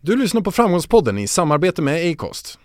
Du lyssnar på Framgångspodden i samarbete med Acast.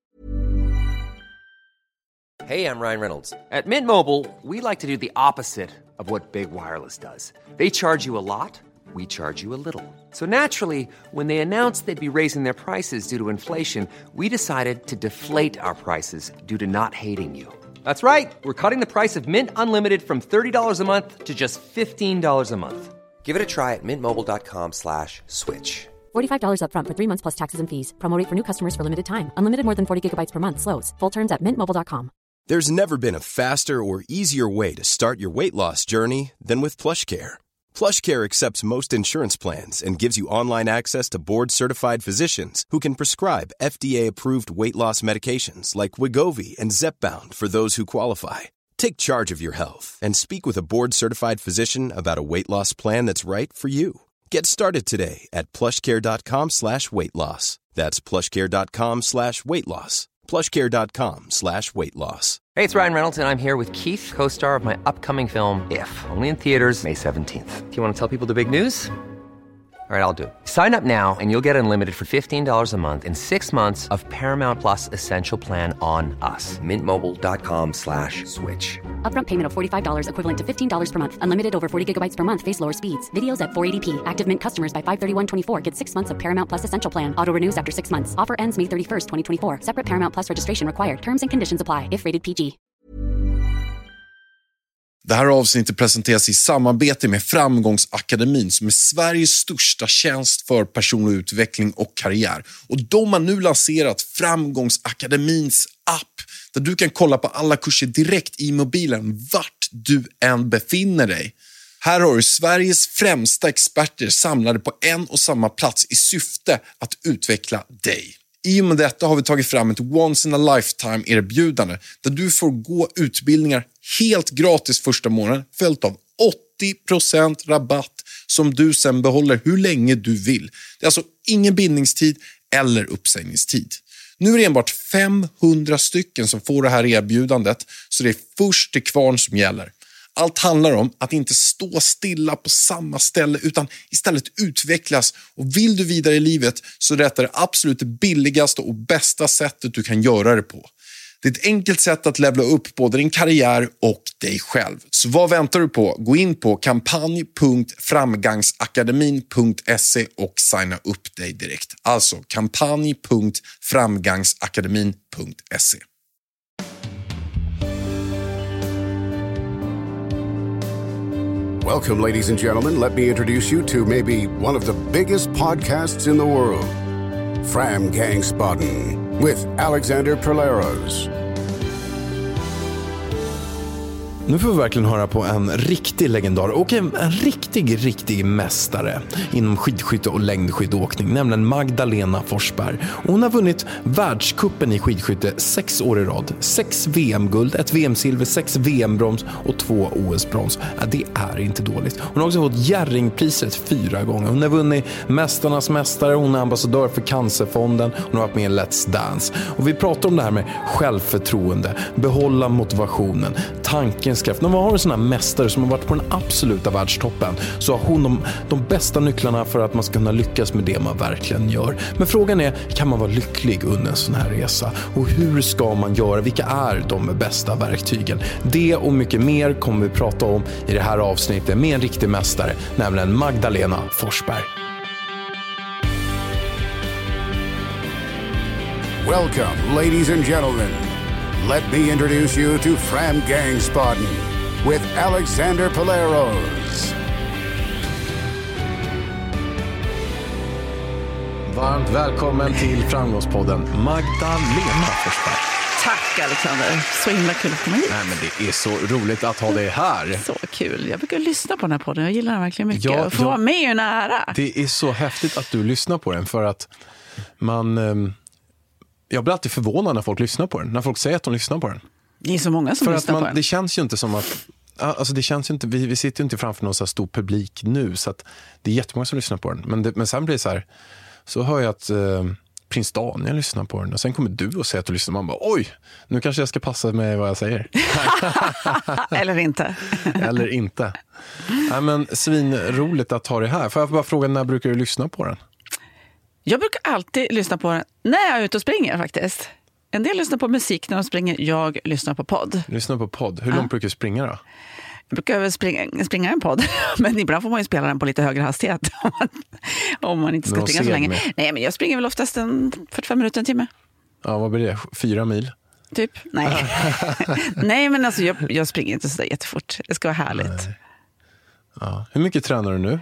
Hey, I'm Ryan Reynolds. At Mint Mobile, we like to do the opposite of what Big Wireless does. They charge you a lot, we charge you a little. So naturally, when they announced they'd be raising their prices due to inflation, we decided to deflate our prices due to not hating you. That's right. We're cutting the price of Mint Unlimited from $30 a month to just $15 a month. Give it a try at mintmobile.com/switch. $45 up front for 3 months plus taxes and fees. Promo rate for new customers for limited time. Unlimited more than 40 gigabytes per month slows. Full terms at mintmobile.com. There's never been a faster or easier way to start your weight loss journey than with PlushCare. PlushCare accepts most insurance plans and gives you online access to board-certified physicians who can prescribe FDA-approved weight loss medications like Wegovy and Zepbound for those who qualify. Take charge of your health and speak with a board-certified physician about a weight loss plan that's right for you. Get started today at plushcare.com/weightloss. That's plushcare.com/weightloss. plushcare.com/weightloss. Hey, it's Ryan Reynolds, and I'm here with Keith, co-star of my upcoming film, If, only in theaters May 17th. Do you want to tell people the big news? All right, I'll do it. Sign up now and you'll get unlimited for $15 a month and 6 months of Paramount Plus Essential Plan on us. mintmobile.com/switch. Upfront payment of $45 equivalent to $15 per month. Unlimited over 40 gigabytes per month. Face lower speeds. Videos at 480p. Active Mint customers by 531.24 get 6 months of Paramount Plus Essential Plan. Auto renews after 6 months. Offer ends May 31st, 2024. Separate Paramount Plus registration required. Terms and conditions apply if rated PG. Det här avsnittet presenteras i samarbete med Framgångsakademin som är Sveriges största tjänst för personlig utveckling och karriär. Och de har nu lanserat Framgångsakademins app där du kan kolla på alla kurser direkt i mobilen vart du än befinner dig. Här har du Sveriges främsta experter samlade på en och samma plats i syfte att utveckla dig. I och med detta har vi tagit fram ett once in a lifetime erbjudande där du får gå utbildningar helt gratis första månaden följt av 80% rabatt som du sen behåller hur länge du vill. Det är alltså ingen bindningstid eller uppsägningstid. Nu är det enbart 500 stycken som får det här erbjudandet så det är först till kvarn som gäller. Allt handlar om att inte stå stilla på samma ställe utan istället utvecklas. Och vill du vidare i livet så är detta det absolut det billigaste och bästa sättet du kan göra det på. Det är ett enkelt sätt att levla upp både din karriär och dig själv. Så vad väntar du på? Gå in på kampanj.framgangsakademin.se och signa upp dig direkt. Alltså kampanj.framgangsakademin.se. Welcome, ladies and gentlemen. Let me introduce you to maybe one of the biggest podcasts in the world, Framgangsbodden, with Alexander Perleros. Nu får vi verkligen höra på en riktig legendar och en riktig mästare inom skidskytte och längdskidåkning, nämligen Magdalena Forsberg. Och hon har vunnit världscupen i skidskytte 6 år i rad. 6 VM-guld, 1 VM-silver, 6 VM-brons och 2 OS-brons. Ja, det är inte dåligt. Hon har också fått Jerringpriset 4 gånger. Hon har vunnit Mästarnas mästare, hon är ambassadör för Cancerfonden, hon har varit med i Let's Dance. Och vi pratar om det här med självförtroende, behålla motivationen, tankens kraft. När man har en sån här mästare som har varit på den absoluta världstoppen så har hon de bästa nycklarna för att man ska kunna lyckas med det man verkligen gör. Men frågan är, kan man vara lycklig under en sån här resa? Och hur ska man göra? Vilka är de bästa verktygen? Det och mycket mer kommer vi prata om i det här avsnittet med en riktig mästare, nämligen Magdalena Forsberg. Welcome, ladies and gentlemen. Let me introduce you to Framgangsbodden with Alexander Perleros. Varmt välkommen till Framgångspodden, Magdalena Forsberg. Tack Alexander, så himla kul att komma hit. Nej, men det är så roligt att ha dig här. Så kul, jag brukar lyssna på den här podden, jag gillar den verkligen mycket. Ja, få vara med är nära. Det är så häftigt att du lyssnar på den för att man... Jag blir alltid förvånad när folk lyssnar på den. När folk säger att de lyssnar på den. Det är så många som lyssnar på den. Det känns ju inte som att... Alltså det känns ju inte... Vi sitter ju inte framför någon så här stor publik nu. Så att det är jättemånga som lyssnar på den. Men sen blir det så här... Så hör jag att prins Daniel lyssnar på den. Och sen kommer du och säger att du lyssnar. Man bara, oj! Nu kanske jag ska passa med vad jag säger. Eller inte. Eller inte. Nej, men svinroligt att ha det här. Får jag bara fråga, när brukar du lyssna på den? Jag brukar alltid lyssna på den när jag är ute och springer faktiskt. En del lyssnar på musik när de springer, jag lyssnar på podd. Lyssnar på podd. Hur långt brukar du springa då? Jag brukar väl springa en podd, men ibland får man ju spela den på lite högre hastighet om man inte ska springa så länge. Nej, men jag springer väl oftast 45 minuter, en timme. Ja, vad blir det? 4 mil? Typ, nej. Nej, men alltså jag springer inte så där jättefort. Det ska vara härligt. Ja. Hur mycket tränar du nu?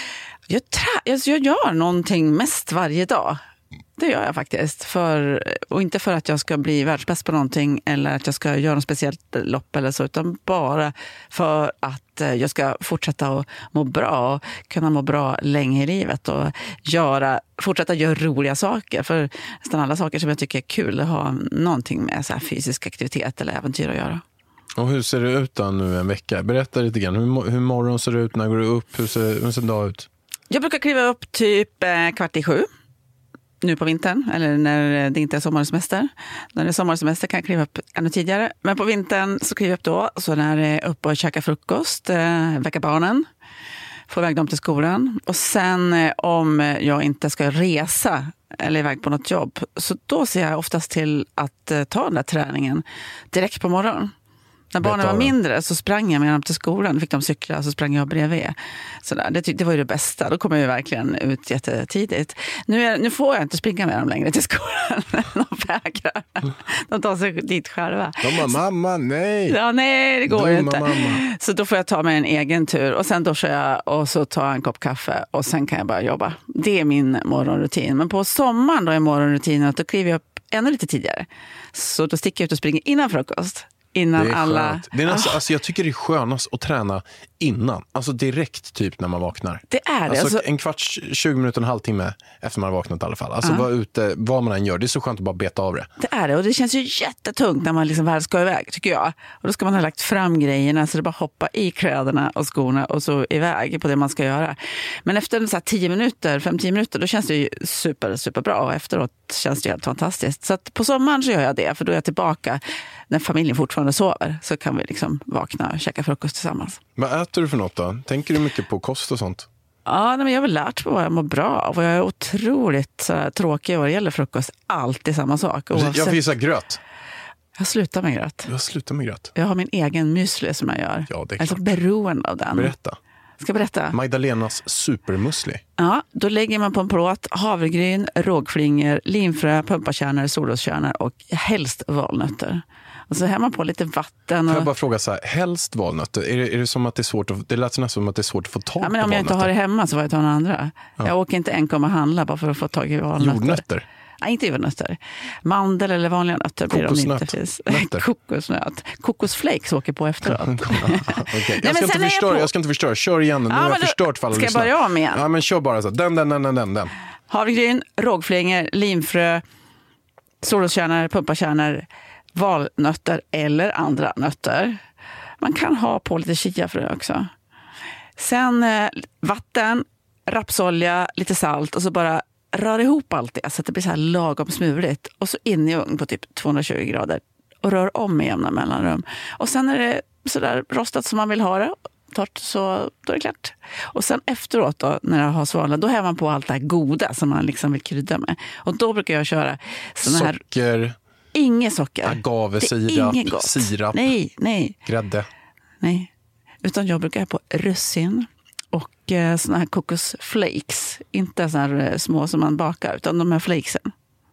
Jag gör någonting mest varje dag. Det gör jag faktiskt. Och inte för att jag ska bli världsbäst på någonting eller att jag ska göra något speciellt lopp eller så, utan bara för att jag ska fortsätta att må bra och kunna må bra länge i livet och fortsätta göra roliga saker. För nästan alla saker som jag tycker är kul har någonting med så här fysisk aktivitet eller äventyr att göra. Och hur ser det ut då nu en vecka? Berätta lite grann. Hur morgon ser det ut? När går du upp? Hur ser en dag ut? Jag brukar kliva upp typ 6:15. Nu på vintern, eller när det inte är sommarsemester. När det är sommarsemester kan jag kliva upp ännu tidigare. Men på vintern så kliver jag upp då. Så när jag är uppe och käkar frukost, väcka barnen, få iväg dem till skolan. Och sen om jag inte ska resa eller iväg på något jobb, så då ser jag oftast till att ta den där träningen direkt på morgonen. När barnen var mindre så sprang jag med dem till skolan. Fick de cykla så sprang jag bredvid. Det var ju det bästa. Då kom jag ju verkligen ut jättetidigt. Nu får jag inte springa med dem längre till skolan. De vägrar. De tar sig dit själva. Mamma, nej. Ja, nej, det går ju inte. Mamma. Så då får jag ta mig en egen tur. Och sen duschar jag och så tar jag en kopp kaffe. Och sen kan jag bara jobba. Det är min morgonrutin. Men på sommaren då är morgonrutinen att då kliver jag upp ännu lite tidigare. Så då sticker jag ut och springer innan frukost. Innan det är alla... skönt. Det är alltså, jag tycker det är skönast att träna innan. Alltså direkt typ när man vaknar. Det är det. Alltså en kvart, 20 minuter, en halvtimme efter man har vaknat i alla fall. Alltså vara ute, vad man än gör. Det är så skönt att bara beta av det. Det är det, och det känns ju jättetungt när man liksom väl ska iväg, tycker jag. Och då ska man ha lagt fram grejerna så det bara hoppa i kläderna och skorna och så iväg på det man ska göra. Men efter så här 5-10 minuter, då känns det ju superbra. Och efteråt känns det helt fantastiskt. Så att på sommaren så gör jag det, för då är jag tillbaka när familjen fortfarande sover. Så kan vi liksom vakna och käka frukost tillsammans. Vad äter du för något då? Tänker du mycket på kost och sånt? Ja, men jag har väl lärt mig vad jag mår bra av. Och jag är otroligt tråkig vad det gäller frukost. Alltid samma sak. Oavsett... Jag visar gröt. Jag slutar med gröt. Du har slutat med gröt? Jag har min egen müsli som jag gör. Ja, det är alltså klart. Beroende av den. Berätta. Ska jag berätta? Magdalenas supermusli. Ja, då lägger man på en plåt havregryn, rågflingor, linfrö, pumpakärnor, solroskärnor och helst valnötter. Och så häller man på lite vatten. Får jag bara fråga så här, helst valnötter? Är det som att det är svårt att, det lät nästan som att det är svårt att få tag på valnötter? Om jag inte har det hemma så får jag ta några andra. Ja. Jag åker inte enkom och handla bara för att få tag i valnötter. Jordnötter? Nej, inte jordnötter. Mandel eller vanliga nötter blir de inte finns. Kokosnöt. Kokosflakes åker på efteråt. Okay. Jag ska inte förstöra. Kör igen. Nu har jag förstört för alla lyssnare. Ska jag börja om igen? Ja, men kör bara så. Den. Havregryn, rågflingor, linfrö, solroskärnor, pumpakärnor, valnötter eller andra nötter. Man kan ha på lite chiafrö också. Sen vatten, rapsolja, lite salt och så bara rör ihop allt det så att det blir så här lagom smurigt. Och så in i ugn på typ 220 grader. Och rör om med jämna mellanrum. Och sen är det så där rostat som man vill ha det. Torrt, så då är det klart. Och sen efteråt då, när jag har svalnat, då häver man på allt det här goda som man liksom vill krydda med. Och då brukar jag köra såna här... Socker. Inget socker. Agavesirap. Sirap. Nej. Grädde. Nej. Utan jag brukar ha på russin. Och såna här kokosflakes. Inte såna här små som man bakar, utan de här flakesen.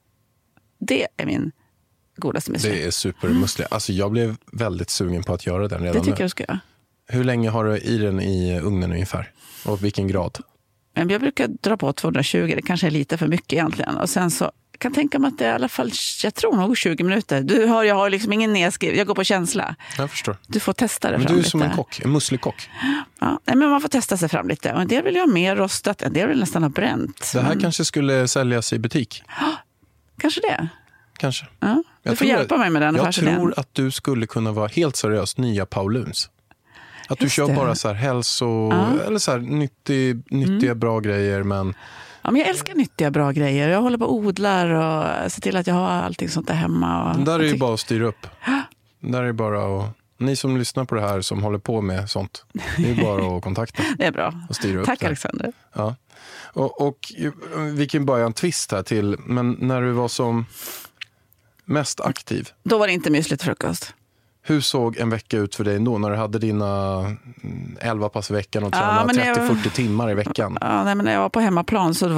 Det är min godaste musli. Det är supermusli. Alltså jag blev väldigt sugen på att göra den redan. Det tycker jag ska göra. Hur länge har du i den i ugnen ungefär? Och vilken grad? Jag brukar dra på 220. Det kanske är lite för mycket egentligen. Och sen så kan jag tänka mig att det är i alla fall, jag tror nog 20 minuter. Jag har liksom ingen nedskriv. Jag går på känsla. Jag förstår. Du får testa det men fram lite. Du är som en kock, en muslikock. Ja, men man får testa sig fram lite. Och en del vill jag ha mer rostat, en del vill nästan ha bränt. Det här kanske skulle säljas i butik. Kanske det. Kanske. Ja, du får hjälpa mig med den. Jag tror att du skulle kunna vara helt seriös nya Pauluns. Att du kör bara så här eller så här nyttiga bra grejer, men... Ja, men jag älskar nyttiga bra grejer. Jag håller på och odlar och ser till att jag har allting sånt där hemma. Och där är ju bara att styra upp. Där är bara att Ni som lyssnar på det här som håller på med sånt, det är bara att kontakta. Det är bra. Och styra upp Tack det. Alexander. Ja. Och vi kan börja en twist här till, men när du var som mest aktiv, Då var det inte mysligt frukost. hur såg en vecka ut för dig då när du hade dina 11 pass i veckan och tränade men 30-40 timmar i veckan? Ja, nej, men när jag var på hemmaplan så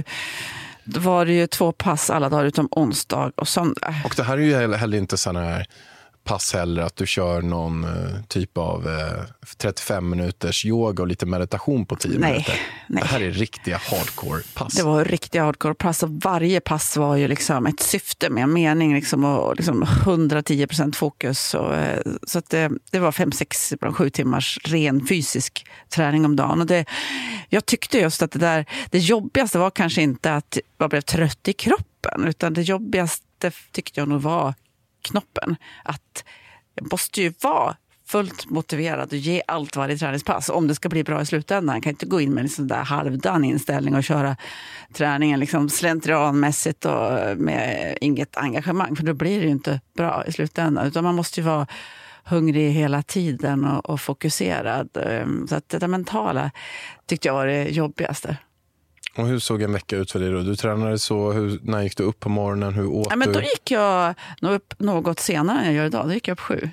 var det ju 2 pass alla dagar utom onsdag och söndag. Och det här är ju heller inte sådana här pass heller att du kör någon typ av 35 minuters yoga och lite meditation på 10 minuter. Nej. Det här är riktiga hardcore-pass. Det var riktiga hardcore-pass och varje pass var ju liksom ett syfte med en mening liksom, och liksom 110% fokus. Och, så att det var 5-6-7 timmars ren fysisk träning om dagen. Och jag tyckte just att det jobbigaste var kanske inte att jag blev trött i kroppen, utan det jobbigaste tyckte jag nog var knoppen. Att jag måste ju vara fullt motiverad och ge allt varje träningspass om det ska bli bra i slutändan. Jag kan inte gå in med en sån där halvdan inställning och köra träningen liksom slentrianmässigt och med inget engagemang, för då blir det ju inte bra i slutändan, utan man måste ju vara hungrig hela tiden och fokuserad. Så att det mentala tyckte jag var det jobbigaste. Och hur såg en vecka ut för dig då? Du tränade så, när gick du upp på morgonen? Hur åt men du? då gick jag nog upp något senare än jag gör idag. Då gick jag upp 7.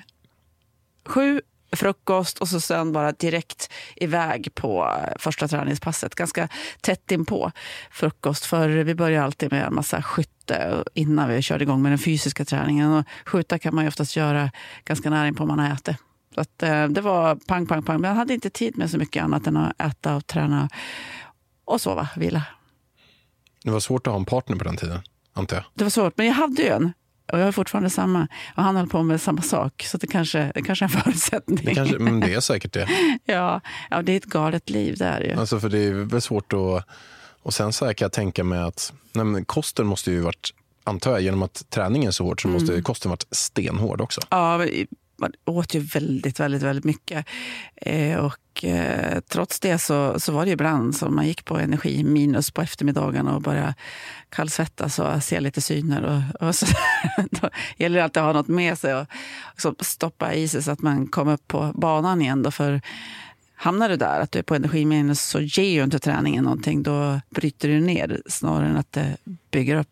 7 frukost och så sen bara direkt iväg på första träningspasset. Ganska tätt in på frukost, för vi börjar alltid med en massa skytte innan vi körde igång med den fysiska träningen. Och skjuta kan man ju oftast göra ganska nära in på man har ätit. Så att, det var pang, pang, pang. Men jag hade inte tid med så mycket annat än att äta och träna och sova, vila. Det var svårt att ha en partner på den tiden, antar jag. Det var svårt, men jag hade ju en. Och jag är fortfarande samma. Och han höll på med samma sak. Så det kanske är en förutsättning. Men det är säkert det. Ja, det är ett galet liv där ju. Alltså för det är väl svårt att... Och sen så här kan jag tänka mig att kosten måste ju varit, antar jag, genom att träningen är så hård så måste kosten varit stenhård också. Ja, man åt ju väldigt, väldigt, väldigt mycket. Trots det så var det ju ibland som man gick på energi minus på eftermiddagen och började kallsvettas och se lite syner. Och så, då gäller det alltid att ha något med sig och så stoppa i sig så att man kommer upp på banan igen. Då, för hamnar du där att du är på energi minus så ger ju inte träningen någonting. Då bryter du ner snarare än att det bygger upp.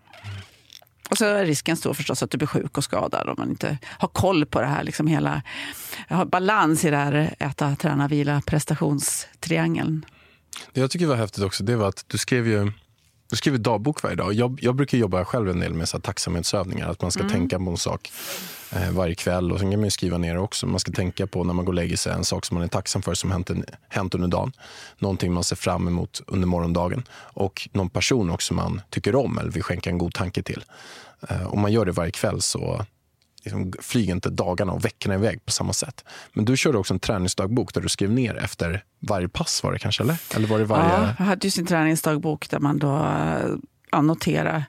Och så är risken stor förstås att du blir sjuk och skadad om man inte har koll på det här. Liksom hela balans i det här äta, träna, vila, prestationstriangeln. Det jag tycker var häftigt också, det var att du skrev dagbok varje dag. Jag brukar jobba själv en del med så här tacksamhetsövningar. Att man ska tänka på en sak varje kväll. Och sen kan man ju skriva ner det också. Man ska tänka på när man går och lägger sig en sak som man är tacksam för som hänt under dagen. Någonting man ser fram emot under morgondagen. Och någon person också man tycker om eller vill skänka en god tanke till. Om man gör det varje kväll så liksom flyger inte dagarna och veckorna iväg på samma sätt. Men du körde också en träningsdagbok där du skrev ner efter varje pass, var det kanske, eller? Eller var det varje... Ja, jag hade ju sin träningsdagbok där man då annoterar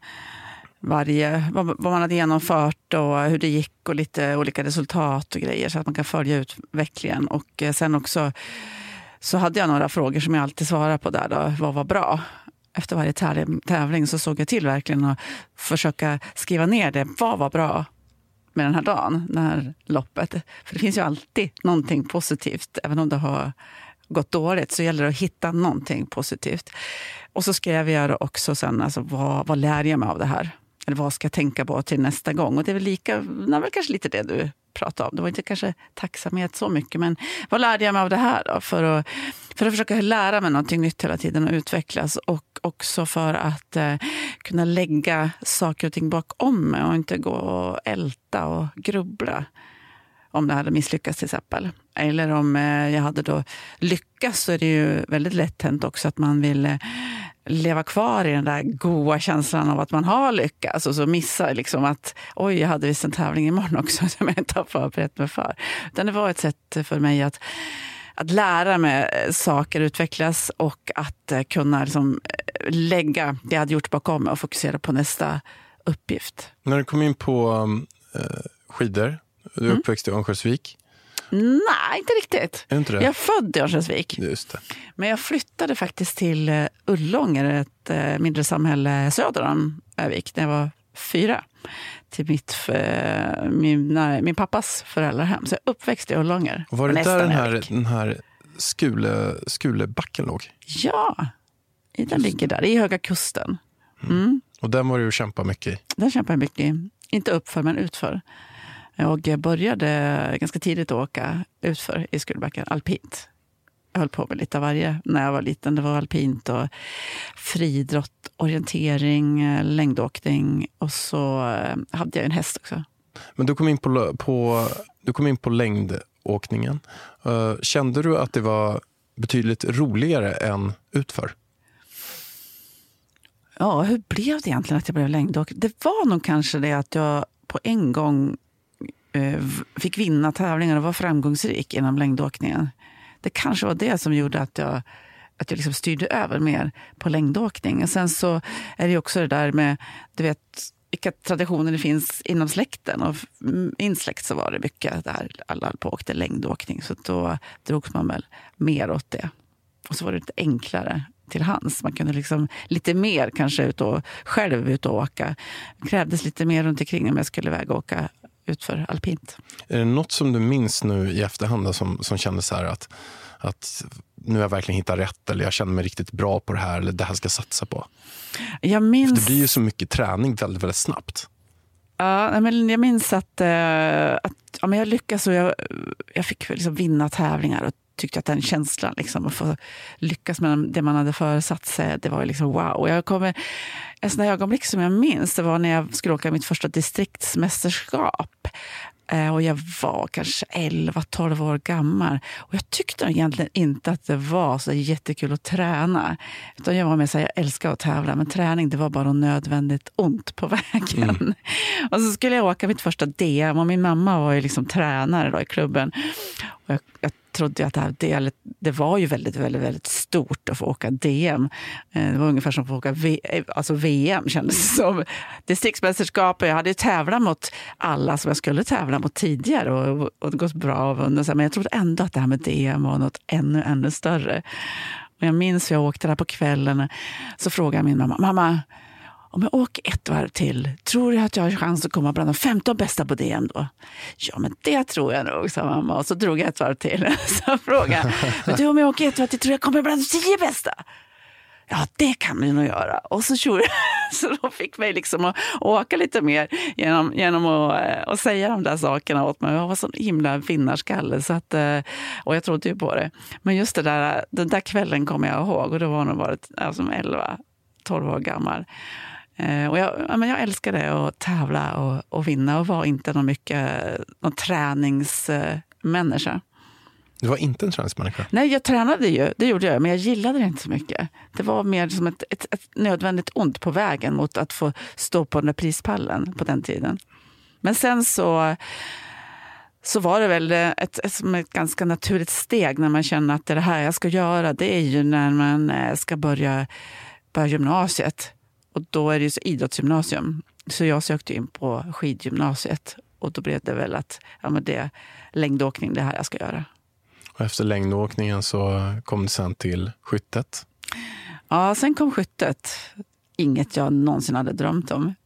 vad man hade genomfört och hur det gick och lite olika resultat och grejer så att man kan följa utvecklingen. Och sen också så hade jag några frågor som jag alltid svarar på där då. Vad var bra? Efter varje tävling så såg jag till verkligen att försöka skriva ner det. Vad var bra med den här dagen, det här loppet? För det finns ju alltid någonting positivt. Även om det har gått dåligt så gäller det att hitta någonting positivt. Och så skrev jag också sen, alltså, vad lär jag mig av det här? Eller vad ska jag tänka på till nästa gång? Och det är väl kanske lite det du pratade om. Det var inte kanske tacksamhet så mycket, men vad lärde jag mig av det här då? För att försöka lära mig någonting nytt hela tiden och utvecklas. Och också för att kunna lägga saker och ting bakom mig och inte gå och älta och grubbla om det hade misslyckats till exempel. Eller om jag hade då lyckats, så är det ju väldigt lätt hänt också att man vill leva kvar i den där goda känslan av att man har lyckats. Och så missar liksom att oj, jag hade visst en tävling imorgon också som jag inte har förberett mig för. Utan det var ett sätt för mig att lära mig saker, utvecklas och att kunna liksom lägga det jag hade gjort bakom mig och fokusera på nästa uppgift. När du kom in på skidor, du är uppväxt i Örnsköldsvik. Nej, inte riktigt. Är inte det? Jag är född i Örnsköldsvik. Just det. Men jag flyttade faktiskt till Ullånger, ett mindre samhälle söder om Övik, när jag var 4 till min pappas föräldrahem. Så jag uppväxte i Ullånger. Var det där den här Skulebacken låg? Ja, den ligger där i Höga Kusten. Mm. Och den var du att kämpa mycket i? Den kämpade jag mycket i. Inte uppför, men utför. Jag började ganska tidigt att åka utför i Skulebacken, alpint. Jag höll på med lite av varje när jag var liten. Det var alpint och friidrott, orientering, längdåkning och så hade jag en häst också. Men du kom in på längdåkningen. Kände du att det var betydligt roligare än utför? Ja, hur blev det egentligen att jag blev längdåkare? Det var nog kanske det att jag på en gång fick vinna tävlingar och var framgångsrik inom längdåkningen. Det kanske var det som gjorde att jag liksom styrde över mer på längdåkning. Och sen så är det också det där med, du vet, vilka traditioner det finns inom släkten. Och min släkt så var det mycket där alla på åkte längdåkning. Så då drogs man väl mer åt det. Och så var det lite enklare till hands. Man kunde liksom lite mer kanske själv ut och åka. Det krävdes lite mer runt omkring om jag skulle iväg och åka ut för alpint. Är det något som du minns nu i efterhand som kändes så här att nu har jag verkligen hittat rätt, eller jag känner mig riktigt bra på det här, eller det här ska jag satsa på? Jag minns... För det blir ju så mycket träning väldigt, väldigt snabbt. Ja, men jag minns att ja, men jag lyckades och jag fick liksom vinna tävlingar och tyckte att den känslan liksom, att få lyckas med det man hade försatt sig, det var liksom wow. En sån där ögonblick som jag minns, det var när jag skulle åka mitt första distriktsmästerskap. Och jag var kanske 11-12 år gammal. Och jag tyckte egentligen inte att det var så jättekul att träna. Utan jag var med så här, jag älskar att tävla. Men träning, det var bara nödvändigt ont på vägen. Mm. Och så skulle jag åka mitt första DM. Och min mamma var ju liksom tränare då i klubben. Och jag trodde att det var ju väldigt, väldigt, väldigt stort att få åka DM. Det var ungefär som att få åka VM kändes det som. Distriktsmästerskap, jag hade tävlat mot alla som jag skulle tävla mot tidigare och det gått bra och vunnit. Men jag trodde ändå att det här med DM var något ännu större. Och jag minns hur jag åkte där på kvällen, så frågade min mamma, om jag åker ett varv till, tror du att jag har chans att komma bland de 15 bästa på DM då? Ja, men det tror jag nog, sa mamma. Och så drog jag ett varv till. Så frågade men du, om jag åker ett varv till, tror jag kommer bland de 10 bästa? Ja, det kan vi nog göra. Och så då fick mig liksom att åka lite mer genom att säga de där sakerna åt mig. Jag var sån himla vinnarskalle, så att, och jag trodde ju på det. Men just den där kvällen kommer jag ihåg, och då var nog varit som 11-12 år gammal. Och jag älskade att tävla och vinna och var inte någon träningsmänniska. Du var inte en träningsmänniska? Nej, jag tränade ju, det gjorde jag, men jag gillade det inte så mycket. Det var mer som ett nödvändigt ont på vägen mot att få stå på den där prispallen på den tiden. Men sen så var det väl ett ganska naturligt steg när man känner att det här jag ska göra, det är ju när man ska börja gymnasiet. Och då är det ju så idrottsgymnasium. Så jag sökte in på skidgymnasiet. Och då blev det väl att det längdåkning, det här jag ska göra. Och efter längdåkningen så kom det sen till skyttet? Ja, sen kom skyttet. Inget jag någonsin hade drömt om.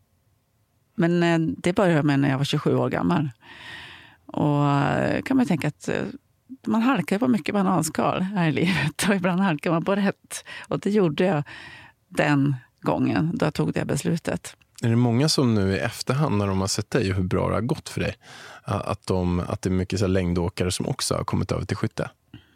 Men det började med när jag var 27 år gammal. Och kan man tänka att man halkar på mycket bananskal här i livet. Och ibland halkar man på rätt. Och det gjorde jag den gången då jag tog det beslutet. Är det många som nu i efterhand, när de har sett dig hur bra det har gått för dig, att det är mycket så här längdåkare som också har kommit över till skytte?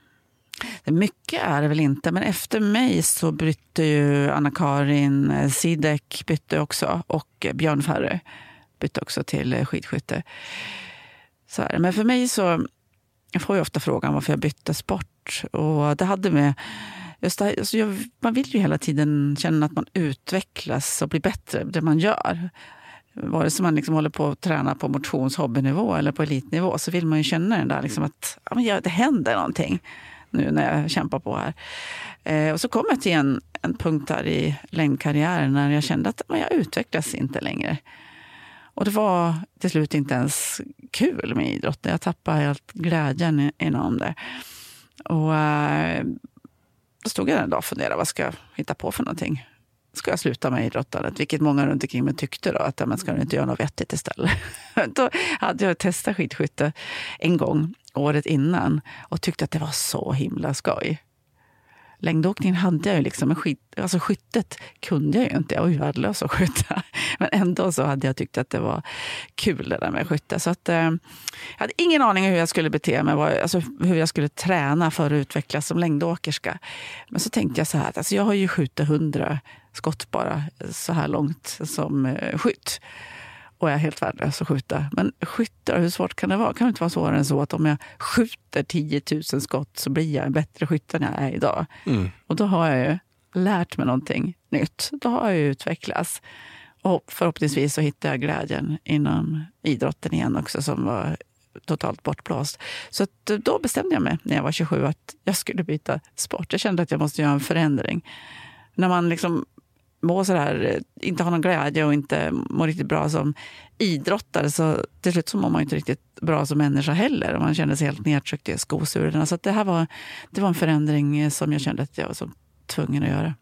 Mycket är det väl inte, men efter mig så bytte ju Anna-Karin Sidek bytte också, och Björn Ferry bytte också till skidskytte. Så här. Men för mig så, jag får ju ofta frågan varför jag bytte sport, och det hade med just det, alltså man vill ju hela tiden känna att man utvecklas och blir bättre det man gör. Vare sig man liksom håller på att träna på motionshobbynivå eller på elitnivå, så vill man ju känna den där liksom att det händer någonting nu när jag kämpar på här. Och så kom jag till en punkt där i längdkarriären när jag kände att jag utvecklas inte längre. Och det var till slut inte ens kul med idrott. Jag tappade helt glädjen inom det. Och då stod jag en dag och funderade, vad ska jag hitta på för någonting? ska jag sluta med idrottandet, vilket många runt omkring mig tyckte då, att man ska inte göra något vettigt istället. Då hade jag testat skidskytte en gång året innan och tyckte att det var så himla skoj. Längdåkningen hade jag ju liksom, alltså skyttet kunde jag ju inte, jag var ju värdelös att skjuta. Men ändå så hade jag tyckt att det var kul det där med skytte. Så att, jag hade ingen aning om hur jag skulle bete mig, alltså hur jag skulle träna för att utvecklas som längdåkerska. Men så tänkte jag så här, alltså jag har ju skjutit 100 skott bara så här långt som skytt. Och jag är helt värdelös att skjuta. Men skyttar, hur svårt kan det vara? Kan det inte vara svårare än så att om jag skjuter 10 000 skott så blir jag en bättre skytt än jag är idag. Och då har jag ju lärt mig någonting nytt. Då har jag ju utvecklats. Och förhoppningsvis så hittar jag glädjen inom idrotten igen också som var totalt bortblåst. Så att då bestämde jag mig när jag var 27 att jag skulle byta sport. Jag kände att jag måste göra en förändring. När man liksom må så där, inte ha någon glädje och inte må riktigt bra som idrottare, så till slut så mår man inte riktigt bra som människa heller och man kände sig helt nedtryckt i skosulorna. Så att det var en förändring som jag kände att jag var så tvungen att göra.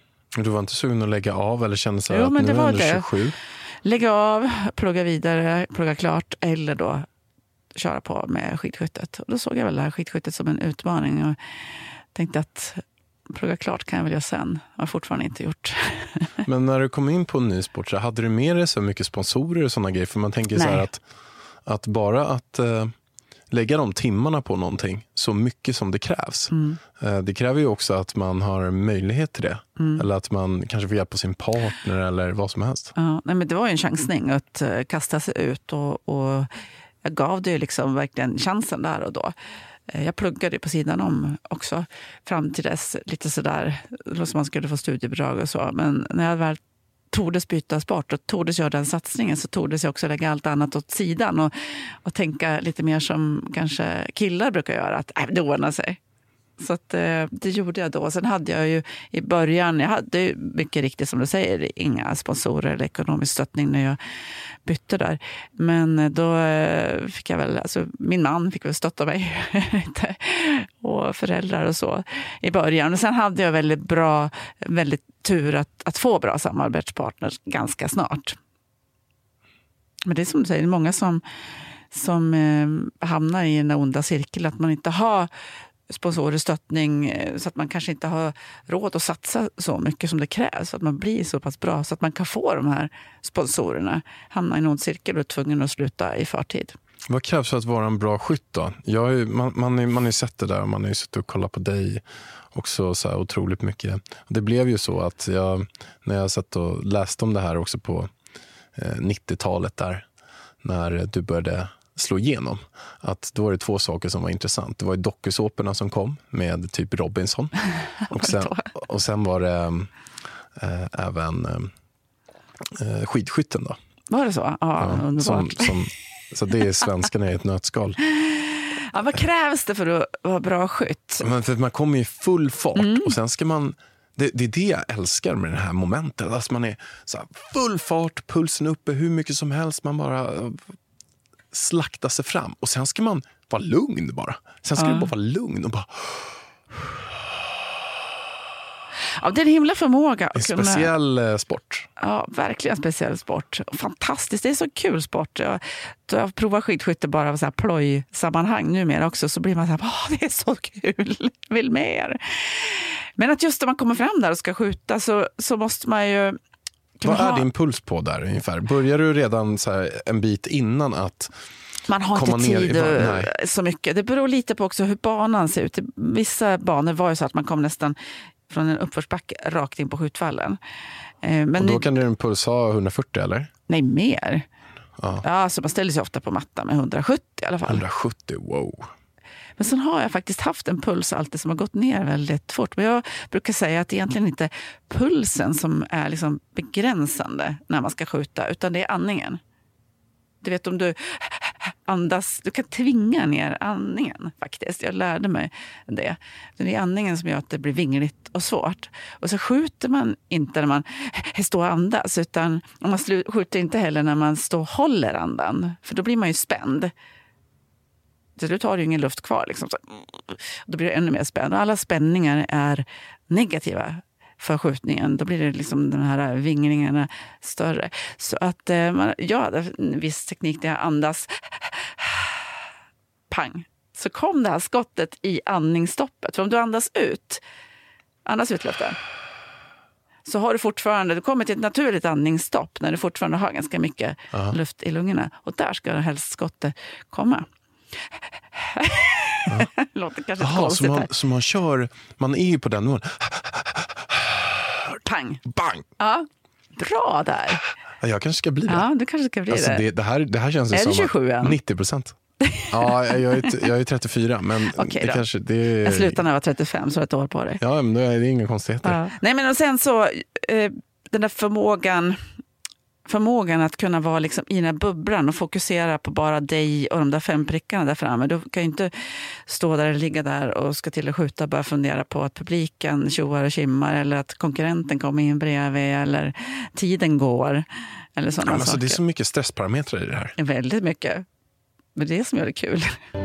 Du var inte sugen att lägga av eller kände så här att men nu det var är 27? Lägga av, plugga vidare, plugga klart eller då köra på med skidskyttet. Och då såg jag väl det här skidskyttet som en utmaning och tänkte att plugga klart kan jag väl göra sen. Jag har fortfarande inte gjort. Men när du kom in på en ny sport så hade du med dig så mycket sponsorer och sådana grejer? För man tänker så här att bara att lägga de timmarna på någonting så mycket som det krävs. Det kräver ju också att man har möjlighet till det. Eller att man kanske får hjälp på sin partner eller vad som helst. Ja, nej, men det var ju en chansning att kasta sig ut och jag gav det ju liksom verkligen chansen där och då. Jag pluggade på sidan om också fram till dess lite sådär som man skulle få studiebidrag och så. Men när jag väl tordes byta sport och tordes göra den satsningen så tordes jag också lägga allt annat åt sidan och tänka lite mer som kanske killar brukar göra, att det ordnar sig. Så att, det gjorde jag då. Sen hade jag ju i början, jag hade ju mycket riktigt som du säger, inga sponsorer eller ekonomisk stöttning när jag bytte där. Men då fick jag väl, alltså min man fick väl stötta mig och föräldrar och så i början. Och sen hade jag väldigt tur att få bra samarbetspartners ganska snart. Men det är som du säger, det är många som hamnar i en onda cirkel, att man inte har sponsorer, stöttning, så att man kanske inte har råd att satsa så mycket som det krävs, så att man blir så pass bra så att man kan få de här sponsorerna, hamna i någon cirkel och är tvungen att sluta i förtid. Vad krävs för att vara en bra skytt då? Man har ju sett det där, man har ju suttit och kollat på dig också så här otroligt mycket. Det blev ju så att när jag satt och läste om det här också på 90-talet där, när du började slå igenom, att då var det 2 saker som var intressant. Det var ju dokusåporna som kom med typ Robinson och sen var det även skidskytten då. Var det så? Ja, underbart. Så det är svenskarna i ett nötskal. Ja, vad krävs det för att vara bra skytt? Men för man kommer i full fart och sen ska man, det är det jag älskar med det här momentet. Alltså man är så här, full fart, pulsen uppe, hur mycket som helst, man bara slakta sig fram och sen ska man vara lugn bara. Sen ska du bara vara lugn och bara... Ja, det är en himla förmåga. En speciell sport. Ja, verkligen en speciell sport. Fantastiskt, det är så kul sport. Jag provar skidskytte bara av så här plojsammanhang numera också, så blir man så här, det är så kul, vill mer. Men att just när man kommer fram där och ska skjuta så måste man ju... Vad är din puls på där ungefär? Börjar du redan så här en bit innan att man har komma inte tid ner så mycket. Det beror lite på också hur banan ser ut. Vissa banor var ju så att man kom nästan från en uppförsbacke rakt in på skjutvallen. Men och då kan din puls ha 140 eller? Nej, mer. Ja, så man ställer sig ofta på mattan med 170 i alla fall. 170, wow. Men sen har jag faktiskt haft en puls alltid som har gått ner väldigt fort. Men jag brukar säga att det egentligen inte pulsen som är liksom begränsande när man ska skjuta, utan det är andningen. Du vet, om du andas, du kan tvinga ner andningen faktiskt. Jag lärde mig det. Det är andningen som gör att det blir vingligt och svårt. Och så skjuter man inte när man står och andas, utan man skjuter inte heller när man står och håller andan. För då blir man ju spänd. Så du tar ju ingen luft kvar. Liksom. Så, då blir det ännu mer spänd. Och alla spänningar är negativa förskjutningen. Då blir det liksom de här vinglingarna större. Så att jag hade en viss teknik där jag andas. Pang. Så kom det här skottet i andningsstoppet. För om du andas ut luften, så har du fortfarande, du kommer till ett naturligt andningsstopp när du fortfarande har ganska mycket luft i lungorna. Och där ska helst skottet komma. Låter kanske konstigt här. Så man kör, man är ju på den nivån. Pang. Bang! Ja, bra där. Ja, jag kanske ska bli det. Ja, du kanske ska bli alltså, det här känns är som 27 än? 90%. Ja, jag är 34, men okay, det kanske... Det... Jag slutar när jag var 35, så ett år på dig. Ja, men det är inga konstigheter. Ja. Nej, men och sen så, den där förmågan att kunna vara liksom i den här bubblan och fokusera på bara dig och de där 5 prickarna där framme. Du kan ju inte stå där eller ligga där och ska till att skjuta och bara fundera på att publiken tjoar och kimmar eller att konkurrenten kommer in bredvid eller tiden går. Eller sådana saker. Det är så mycket stressparametrar i det här. Väldigt mycket. Men det är det som gör det kul.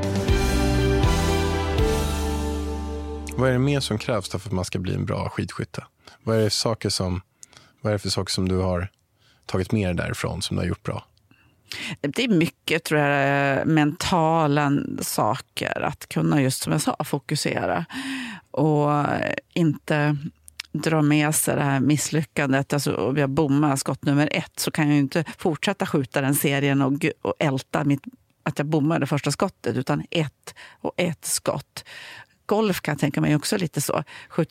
Vad är det mer som krävs för att man ska bli en bra skidskytte? Vad är det för saker som du har tagit med dig därifrån som du har gjort bra? Det är mycket, tror jag, mentala saker. Att kunna, just som jag sa, fokusera. Och inte dra med sig det här misslyckandet. Alltså, om jag bommar skott nummer 1 så kan jag ju inte fortsätta skjuta den serien och älta att jag bommar det första skottet, utan ett skott. Golf kan jag tänka mig också lite så.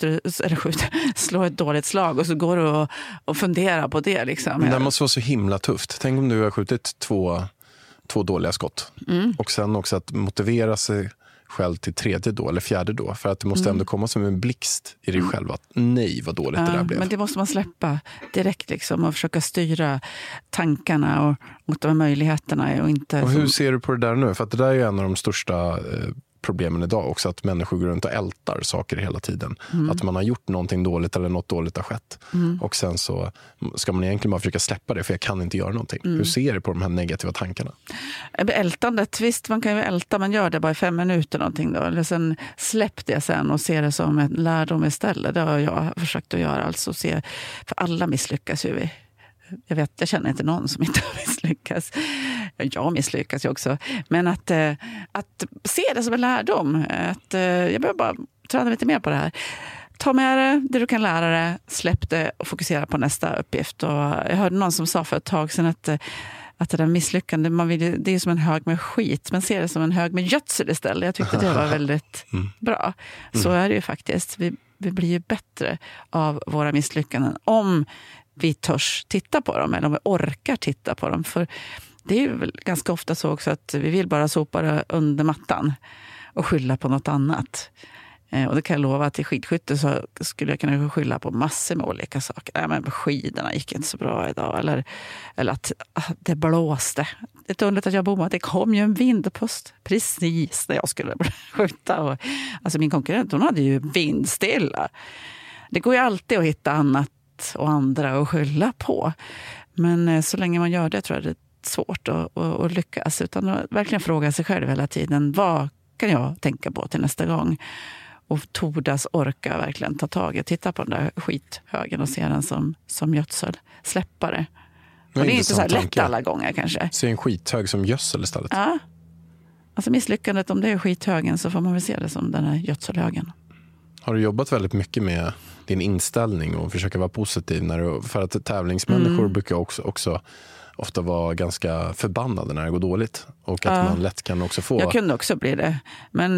Slå ett dåligt slag och så går du och funderar på det. Liksom. Men det måste vara så himla tufft. Tänk om du har skjutit två dåliga skott. Och sen också att motivera sig själv till 3:e då eller 4:e då. För att det måste ändå komma som en blixt i dig själv att nej, vad dåligt det där blev. Men det måste man släppa direkt liksom och försöka styra tankarna och mot de här möjligheterna. Och hur ser du på det där nu? För att det där är ju en av de största problemen idag också, att människor går runt och ältar saker hela tiden. Att man har gjort någonting dåligt eller något dåligt har skett. Och sen så ska man egentligen bara försöka släppa det, för jag kan inte göra någonting. Hur ser du på de här negativa tankarna? Ältandet, visst, man kan ju älta, man gör det bara i 5 minuter någonting då. Eller sen släpp det sen och se det som en lärdom istället. Det har jag försökt att göra, alltså se, för alla misslyckas ju. Jag känner inte någon som inte har misslyckats. Jag misslyckas ju också. Men att se det som en lärdom. Jag behöver bara träna lite mer på det här. Ta med det du kan lära dig, släpp det och fokusera på nästa uppgift. Och jag hörde någon som sa för ett tag sedan att det där misslyckande, det är som en hög med skit. Man ser det som en hög med gödsel istället. Jag tyckte det var väldigt bra. Så är det ju faktiskt. Vi blir ju bättre av våra misslyckanden om vi törs titta på dem, eller om vi orkar titta på dem. För det är ju väl ganska ofta så också att vi vill bara sopa det under mattan och skylla på något annat. Och det kan jag lova att i skidskytte så skulle jag kunna skylla på massor med olika saker. Nej, men skidorna gick inte så bra idag. Eller att det blåste. Det är underligt att jag bommade. Det kom ju en vindpust precis när jag skulle skjuta. Alltså min konkurrent, hon hade ju vindstilla. Det går ju alltid att hitta annat och andra att skylla på. Men så länge man gör det tror jag det är svårt att lyckas. Utan att verkligen fråga sig själv hela tiden. Vad kan jag tänka på till nästa gång? Och tordas orka verkligen ta tag i. Titta på den där skithögen och se den som gödsel. Släppa det. Och det är inte så här lätt alla gånger kanske. Se en skithög som gödsel istället. Ja. Alltså misslyckandet, om det är skithögen så får man väl se det som den här gödselhögen. Har du jobbat väldigt mycket med din inställning och försöka vara positiv? För att tävlingsmänniskor brukar också ofta vara ganska förbannade när det går dåligt. Och att man lätt kan också få... Jag kunde också bli det. Men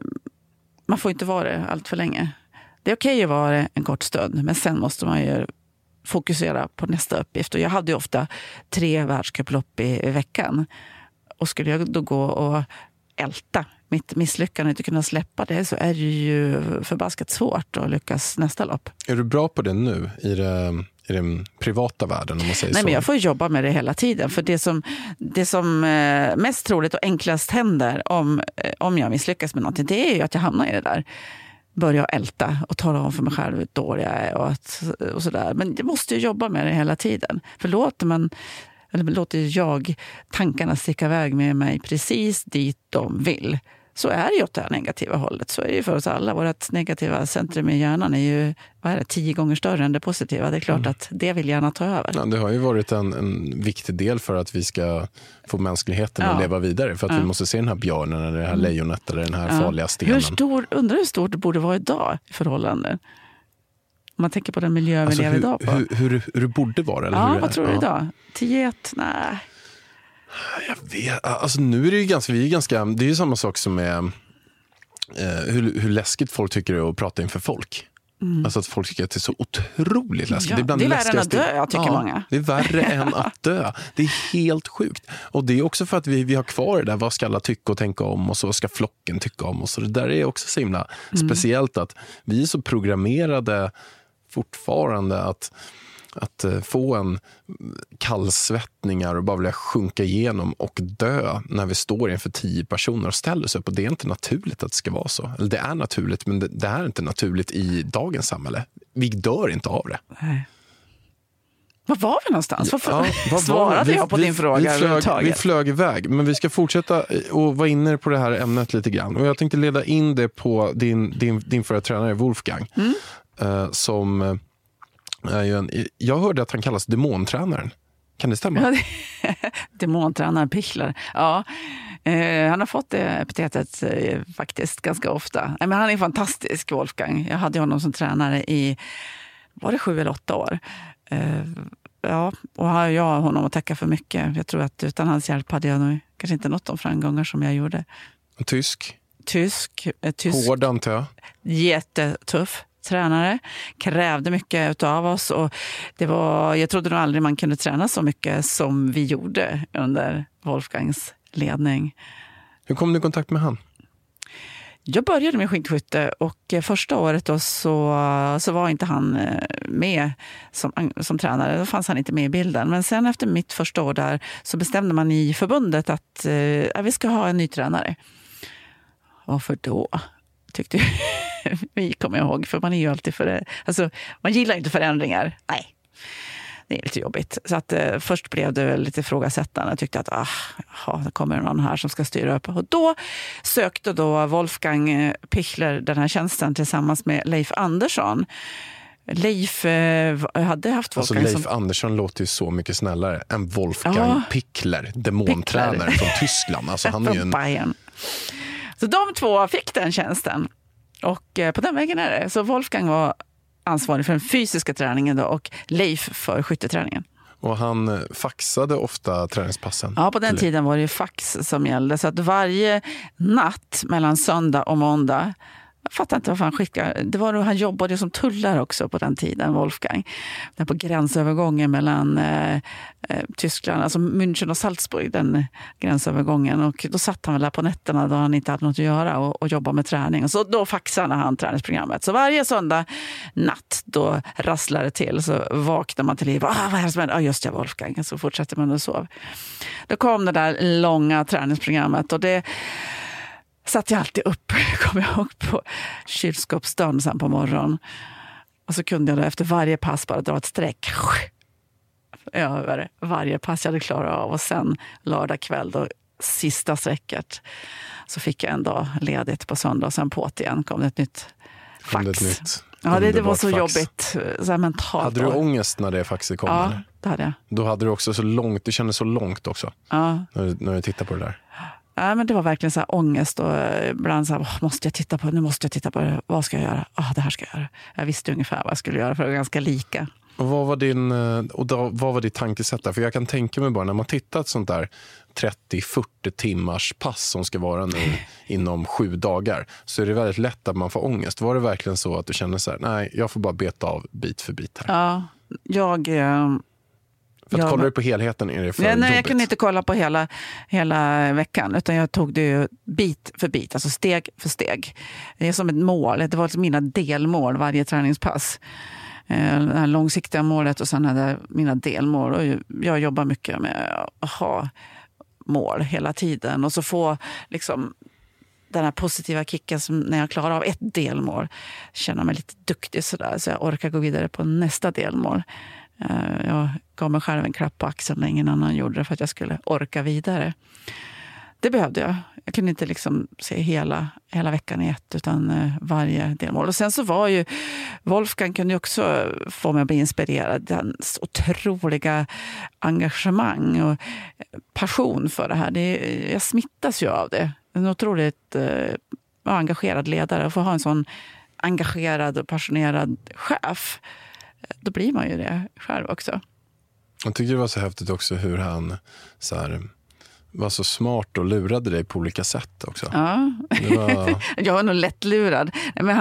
man får inte vara det allt för länge. Det är okej att vara det en kort stund. Men sen måste man ju fokusera på nästa uppgift. Och jag hade ju ofta 3 världscuplopp i veckan. Och skulle jag då gå och älta mitt misslyckande, inte kunna släppa det, så är det ju förbaskat svårt att lyckas nästa lopp. Är du bra på det nu i den privata världen, om man säger så? Nej, men jag får jobba med det hela tiden. För det som mest troligt och enklast händer om jag misslyckas med någonting, det är ju att jag hamnar i det där. Börja älta och tala om för mig själv hur dålig jag är och sådär. Men jag måste ju jobba med det hela tiden. För låter jag tankarna sticka iväg med mig precis dit de vill, så är det ju åt det här negativa hållet. Så är det ju för oss alla. Vårt negativa centrum i hjärnan är ju 10 gånger större än det positiva. Det är klart att det vill gärna ta över. Ja, det har ju varit en viktig del för att vi ska få mänskligheten att leva vidare. För att vi måste se den här björnen eller det här lejonet eller den här farliga stenen. Undrar hur stort det borde vara idag i förhållanden? Om man tänker på den miljö vi lever idag på. Hur det borde vara? Eller ja, hur vad tror du idag? 10-1? Nej. Jag vet. Alltså nu är det ju ganska... Det är ju samma sak som med hur läskigt folk tycker det är att prata inför folk. Alltså att folk tycker att det är så otroligt läskigt. Ja, det är värre än att dö, tycker många. Det är värre än att dö. Det är helt sjukt. Och det är också för att vi har kvar det där. Vad ska alla tycka och tänka om? Och så ska flocken tycka om? Och så det där är också så himla speciellt att vi är så programmerade fortfarande att få en kallsvettningar och bara vilja sjunka igenom och dö när vi står inför 10 personer och ställer sig upp. Och det är inte naturligt att det ska vara så. Eller det är naturligt, men det är inte naturligt i dagens samhälle. Vi dör inte av det. Nej. Var var vi någonstans? Svarade jag på din fråga? Vi flög iväg, men vi ska fortsätta och vara inne på det här ämnet lite grann. Och jag tänkte leda in det på din förra tränare Wolfgang som... Jag hörde att han kallas demontränaren. Kan det stämma? Demontränaren Pichler. Ja, han har fått det epitetet faktiskt ganska ofta. Men han är fantastisk, Wolfgang. Jag hade honom som tränare i, var det 7 eller 8 år? Ja, och jag har honom att tacka för mycket. Jag tror att utan hans hjälp hade jag nog kanske inte nått de framgångar som jag gjorde. Tysk. Hård, antar jag. Jättetuff tränare, krävde mycket av oss och jag trodde nog aldrig man kunde träna så mycket som vi gjorde under Wolfgangs ledning. Hur kom du i kontakt med han? Jag började med skidskytte och första året då så var inte han med som tränare. Då fanns han inte med i bilden. Men sen efter mitt första år där så bestämde man i förbundet att vi ska ha en ny tränare. Varför då? Tyckte vi kommer ihåg, för man är ju alltid man gillar inte förändringar. Nej, det är lite jobbigt. Så att först blev det väl lite ifrågasättande. Jag tyckte att det kommer någon här som ska styra upp. Och då sökte Wolfgang Pichler den här tjänsten tillsammans med Leif Andersson. Leif hade haft Wolfgang Leif Andersson låter ju så mycket snällare än Wolfgang Pichler, demontränare från Tyskland. Alltså han är ju Bayern. Så de två fick den tjänsten. Och på den vägen är det. Så Wolfgang var ansvarig för den fysiska träningen då, och Leif för skytteträningen. Och han faxade ofta träningspassen? Ja, på den tiden var det fax som gällde. Så att varje natt mellan söndag och måndag, jag fattar inte varför han skickade. Det var då han jobbade som tullare också på den tiden, Wolfgang. Där på gränsövergången mellan Tyskland, alltså München och Salzburg, den gränsövergången. Och då satt han väl där på nätterna då han inte hade något att göra och jobbade med träning. Och så då faxade han träningsprogrammet. Så varje söndag natt då rasslade det till. Så vaknade man till liv. Vad är det som händer? Just det, Wolfgang. Så fortsatte man att sova. Då kom det där långa träningsprogrammet och det satt jag alltid upp, kom jag ihåg, på kylskåpsdörren sen på morgonen. Och så kunde jag då efter varje pass bara dra ett streck över varje pass jag hade klarat av. Och sen lördag kväll då, sista strecket, så fick jag en dag ledigt på söndag. Och sen på igen kom det ett nytt fax. Ja, det var så jobbigt. Så här mentalt. Hade du ångest när det faxet kom? Ja, eller? Det hade jag. Då hade du också så långt, det kändes så långt också. Ja. När du tittar på det där. Ja, men det var verkligen så här ångest och ibland så här, nu måste jag titta på det, vad ska jag göra? Det här ska jag göra. Jag visste ungefär vad jag skulle göra, för det var ganska lika. Och vad var ditt tankesätt där? För jag kan tänka mig bara när man tittar ett sånt där 30-40 timmars pass som ska vara nu inom 7 dagar, så är det väldigt lätt att man får ångest. Var det verkligen så att du kände så här, nej, jag får bara beta av bit för bit här? Ja, för att kollar du på helheten är det för nej, jobbigt. jag kunde inte kolla på hela veckan, utan jag tog det ju bit för bit, alltså steg för steg. Det är som ett mål, det var liksom mina delmål varje träningspass. Det här långsiktiga målet och sen hade mina delmål. Och jag jobbar mycket med att ha mål hela tiden och så få liksom den här positiva kicken som när jag klarar av ett delmål, känner mig lite duktig sådär, så jag orkar gå vidare på nästa delmål. Jag gav mig själv en klapp på axeln när ingen annan gjorde det, för att jag skulle orka vidare. Det behövde jag. Jag kunde inte liksom se hela veckan i ett, utan varje delmål. Och sen så var ju Wolfgang kunde ju också få mig att bli inspirerad. Hans otroliga engagemang och passion för det här. Jag smittas ju av det. En otroligt engagerad ledare. Att få ha en sån engagerad och passionerad chef, då blir man ju det själv också. Jag tycker det var så häftigt också hur han så här, var så smart och lurade dig på olika sätt också. Ja, jag var nog lätt lurad. Men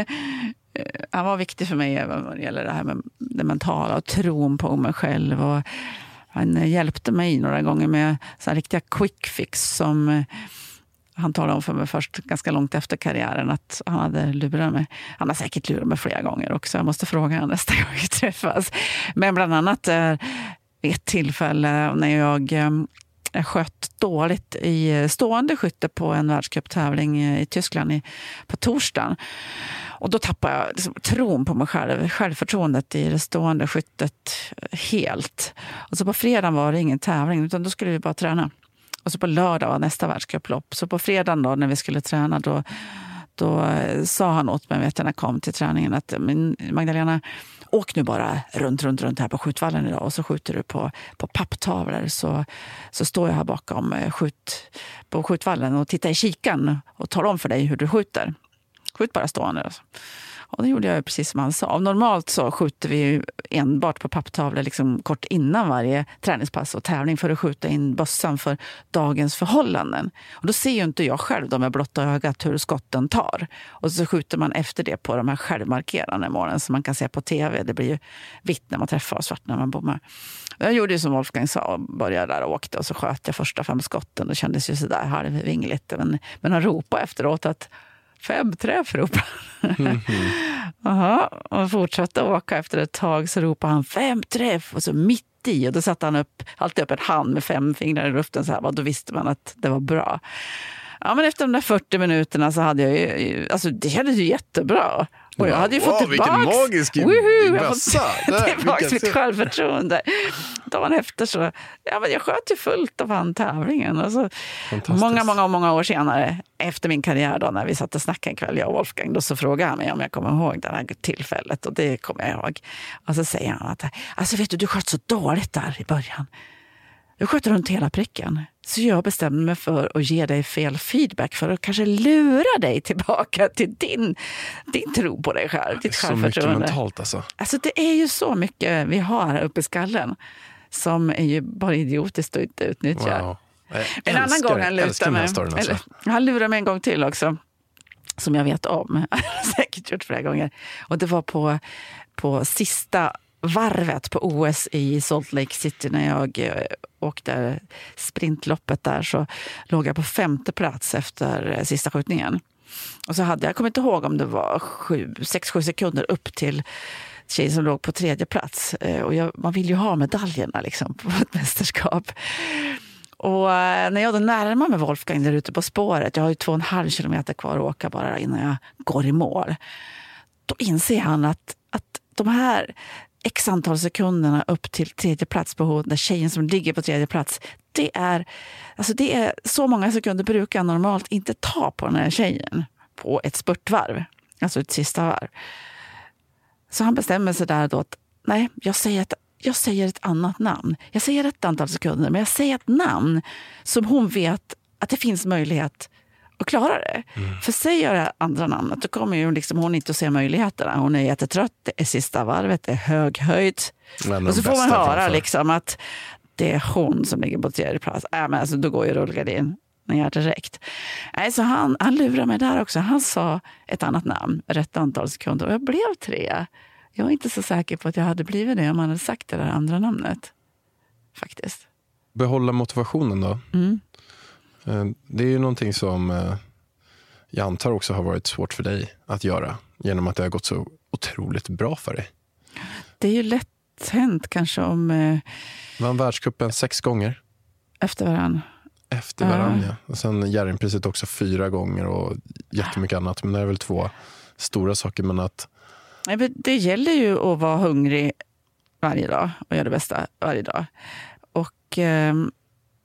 han var viktig för mig vad det gäller det här med det mentala och tron på mig själv. Och han hjälpte mig några gånger med så här riktiga quick fix som han talade om för mig först ganska långt efter karriären att han hade lurat mig. Han har säkert lurat mig flera gånger också. Jag måste fråga honom nästa gång vi träffas. Men bland annat ett tillfälle när jag sköt dåligt i stående skytte på en världscuptävling i Tyskland på torsdagen. Och då tappade jag liksom tron på mig själv, självförtroendet i det stående skyttet helt. Och så på fredagen var det ingen tävling, utan då skulle vi bara träna. Och så på lördag var nästa världscuplopp. Så på fredagen då, när vi skulle träna, då sa han åt mig, vet jag, när jag kom till träningen, att Magdalena, åk nu bara runt här på skjutvallen idag och så skjuter du på papptavlor, så står jag här bakom på skjutvallen och tittar i kikan och talar om för dig hur du skjuter. Skjut bara stående. Alltså. Och det gjorde jag precis som han sa. Normalt så skjuter vi ju enbart på papptavlor liksom kort innan varje träningspass och tävling för att skjuta in bössan för dagens förhållanden. Och då ser ju inte jag själv då med blotta ögat hur skotten tar. Och så skjuter man efter det på de här självmarkerande målen som man kan se på tv. Det blir ju vitt när man träffar och svart när man bommar. Jag gjorde ju som Wolfgang sa och började där och åkte och så sköt jag första 5 skotten. Det kändes ju sådär halvvingligt. Men han ropade efteråt att 5 träff ropade. Aha, och fortsatte åka efter ett tag så ropade han 5 träff och så mitt i, och då satte han alltid upp en hand med 5 fingrar i luften så här, och då visste man att det var bra. Ja, men efter de där 40 minuterna så hade jag ju, alltså det kändes ju jättebra. Och jag hade ju fått tillbaka. Vilken magisk bössa. Tillbaka mitt självförtroende. Dagen efter så, ja, men jag sköt ju fullt av han tävlingen. Och så många år senare, efter min karriär då, när vi satt och snackade en kväll, jag och Wolfgang, då så frågade han mig om jag kommer ihåg det här tillfället. Och det kommer jag ihåg. Och så säger han att, alltså vet du sköt så dåligt där i början. Du sköt runt hela pricken. Så jag bestämde mig för att ge dig fel feedback för att kanske lura dig tillbaka till din tro på dig själv. Ditt självförtroende. Så mycket mentalt alltså. Alltså det är ju så mycket vi har här uppe i skallen som är ju bara idiotiskt att inte utnyttja. Wow. En annan gång han lurade mig. Alltså. Han lurade mig en gång till också. Som jag vet om. Jag har säkert gjort flera gånger. Och det var på sista varvet på OS i Salt Lake City när jag åkte sprintloppet där, så låg jag på 5:e plats efter sista skjutningen. Och så hade jag kommit inte ihåg om det var 6-7 sekunder upp till tjejen som låg på 3:e plats. Och man vill ju ha medaljerna liksom på ett mästerskap. Och när jag då närmar mig Wolfgang där ute på spåret, jag har ju 2,5 kilometer kvar att åka bara innan jag går i mål. Då inser han att de här x antal sekunderna upp till 3:e plats på den tjejen som ligger på 3:e plats, det är så många sekunder brukar jag normalt inte ta på den här tjejen på ett spurtvarv, alltså ett sista varv. Så han bestämmer sig där då att nej, jag säger ett annat namn. Jag säger ett antal sekunder, men jag säger ett namn som hon vet att det finns möjlighet att klara det. För säger jag det andra namnet, då kommer ju liksom hon inte att se möjligheterna. Hon är jättetrött, det är sista varvet, det är hög höjd. Och så får man höra liksom att det är hon som ligger på 3:e plats. Men alltså, då går ju rullgardin ner direkt. Nej, så han lurar mig där också. Han sa ett annat namn, rätt antal sekunder, och jag blev 3. Jag är inte så säker på att jag hade blivit det om man hade sagt det där andra namnet. Faktiskt. Behålla motivationen då? Det är ju någonting som jag antar också har varit svårt för dig att göra genom att det har gått så otroligt bra för dig. Det är ju lätt hänt kanske om... Vann världscupen 6 gånger. Efter varann, ja. Och sen Jerringpriset också 4 gånger och jättemycket annat. Men det är väl 2 stora saker. Men att... Det gäller ju att vara hungrig varje dag och göra det bästa varje dag. Och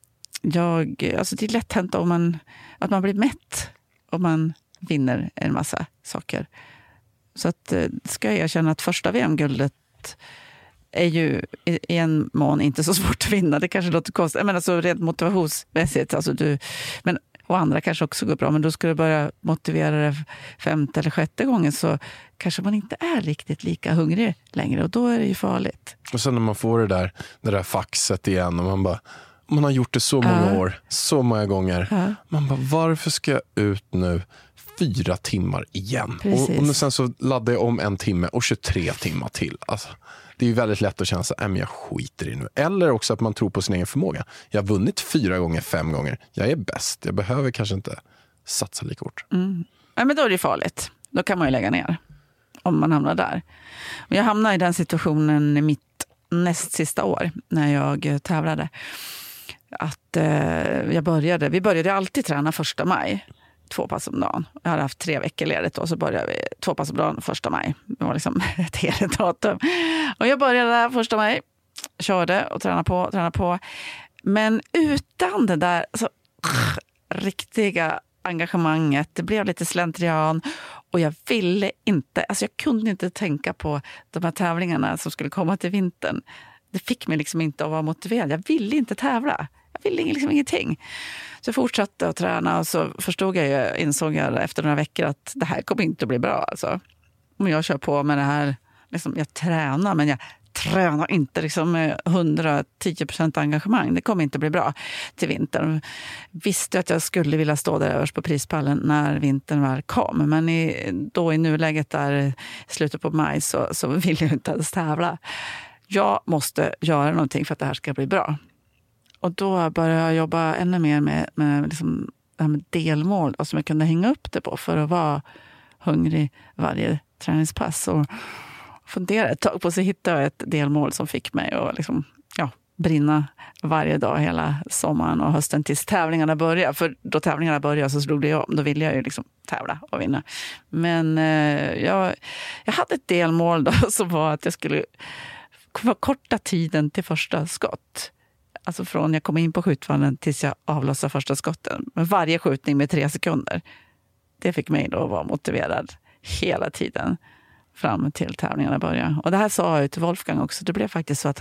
alltså det är lätt hänt att man blir mätt om man vinner en massa saker. Så att ska jag erkänna att första VM-guldet är ju i en mån inte så svårt att vinna. Det kanske låter konstigt. Men alltså rent motivationsmässigt. Alltså och andra kanske också går bra. Men då ska du börja motivera det 5:e eller 6:e gången så kanske man inte är riktigt lika hungrig längre. Och då är det ju farligt. Och sen när man får det där faxet igen och man har gjort det så många år, så många gånger. Man bara, varför ska jag ut nu 4 timmar igen? Och sen så laddar jag om 1 timme och 23 timmar till. Alltså, det är ju väldigt lätt att känna så men jag skiter i nu. Eller också att man tror på sin egen förmåga. Jag har vunnit 4 gånger, 5 gånger. Jag är bäst. Jag behöver kanske inte satsa lika hårt. Ja, men då är det farligt. Då kan man ju lägga ner. Om man hamnar där. Och jag hamnade i den situationen mitt näst sista år när jag tävlade. Att vi började alltid träna 1 maj. 2 pass om dagen. Jag hade haft 3 veckor ledigt då, så började vi 2 pass om dagen 1 maj. Det var liksom ett heligt datum. Och jag började där 1 maj. Körde och tränade på. Men utan det där riktiga engagemanget. Det blev lite slentrian. Och jag ville inte, alltså jag kunde inte tänka på de här tävlingarna som skulle komma till vintern. Det fick mig liksom inte att vara motiverad. Jag ville inte tävla. Jag ville liksom ingenting. Så jag fortsatte att träna och så insåg jag efter några veckor att det här kommer inte att bli bra. Alltså. Om jag kör på med det här, liksom, jag tränar men jag tränar inte liksom med 110% engagemang. Det kommer inte bli bra till vintern. Visste att jag skulle vilja stå där överst på prispallen när vintern väl kom. Men i nuläget där i slutet på maj så vill jag inte ens tävla. Jag måste göra någonting för att det här ska bli bra. Och då började jag jobba ännu mer med liksom det här med delmål och som jag kunde hänga upp det på för att vara hungrig varje träningspass. Och fundera ett tag på så hittade jag ett delmål som fick mig att liksom, brinna varje dag hela sommaren och hösten tills tävlingarna började. För då tävlingarna började så slog det om. Då ville jag ju liksom tävla och vinna. Men jag hade ett delmål då som var att jag skulle korta tiden till första skott. Alltså från jag kom in på skjutvallen tills jag avlossade första skotten. Men varje skjutning med 3 sekunder. Det fick mig då att vara motiverad hela tiden fram till tävlingarna började. Och det här sa jag till Wolfgang också. Det blev faktiskt så att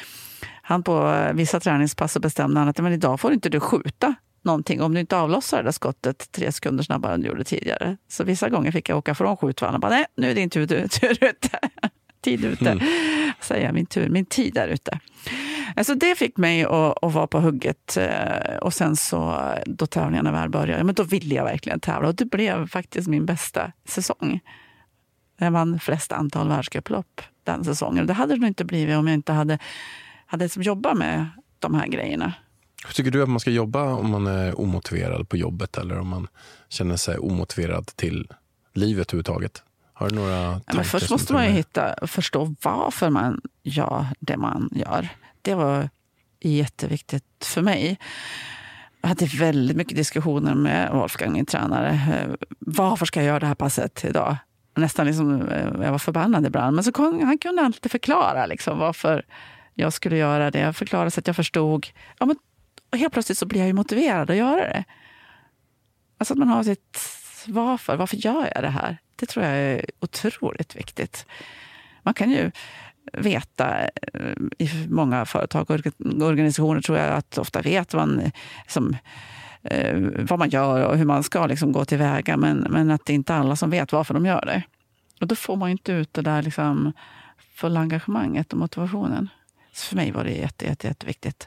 han på vissa träningspass bestämde han att men idag får inte du skjuta någonting om du inte avlossar det där skottet 3 sekunder snabbare än du gjorde tidigare. Så vissa gånger fick jag åka från skjutvallen och bara nej, nu är det din tur ute. Tid ute. Säger min tid där ute. Alltså det fick mig att vara på hugget och sen så då tävlingarna väl började, men då ville jag verkligen tävla och det blev faktiskt min bästa säsong. Jag vann flest antal världscuplopp den säsongen. Det hade det nog inte blivit om jag inte hade som jobbat med de här grejerna. Hur tycker du att man ska jobba om man är omotiverad på jobbet eller om man känner sig omotiverad till livet överhuvudtaget? Har du några tankar? Men först måste man ju förstå varför man gör det man gör. Det var jätteviktigt för mig. Jag hade väldigt mycket diskussioner med Wolfgang, min tränare. Varför ska jag göra det här passet idag? Nästan liksom, jag var förbannad ibland. Men han kunde alltid förklara liksom, varför jag skulle göra det. Jag förklarade så att jag förstod. Ja, men, och helt plötsligt så blir jag ju motiverad att göra det. Alltså att man har sitt varför gör jag det här? Det tror jag är otroligt viktigt. Man kan ju veta i många företag och organisationer tror jag att ofta vet man vad man gör och hur man ska liksom gå tillväga men att det är inte alla som vet varför de gör det. Och då får man ju inte ut det där liksom fulla engagemanget och motivationen. Så för mig var det jätteviktigt.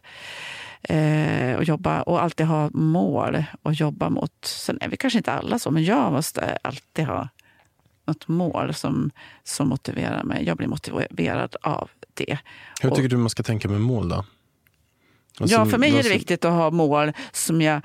Och jobba och alltid ha mål och jobba mot. Sen är vi kanske inte alla så, men jag måste alltid ha något mål som motiverar mig. Jag blir motiverad av det. Hur tycker du man ska tänka med mål då? För mig är det viktigt att ha mål som jag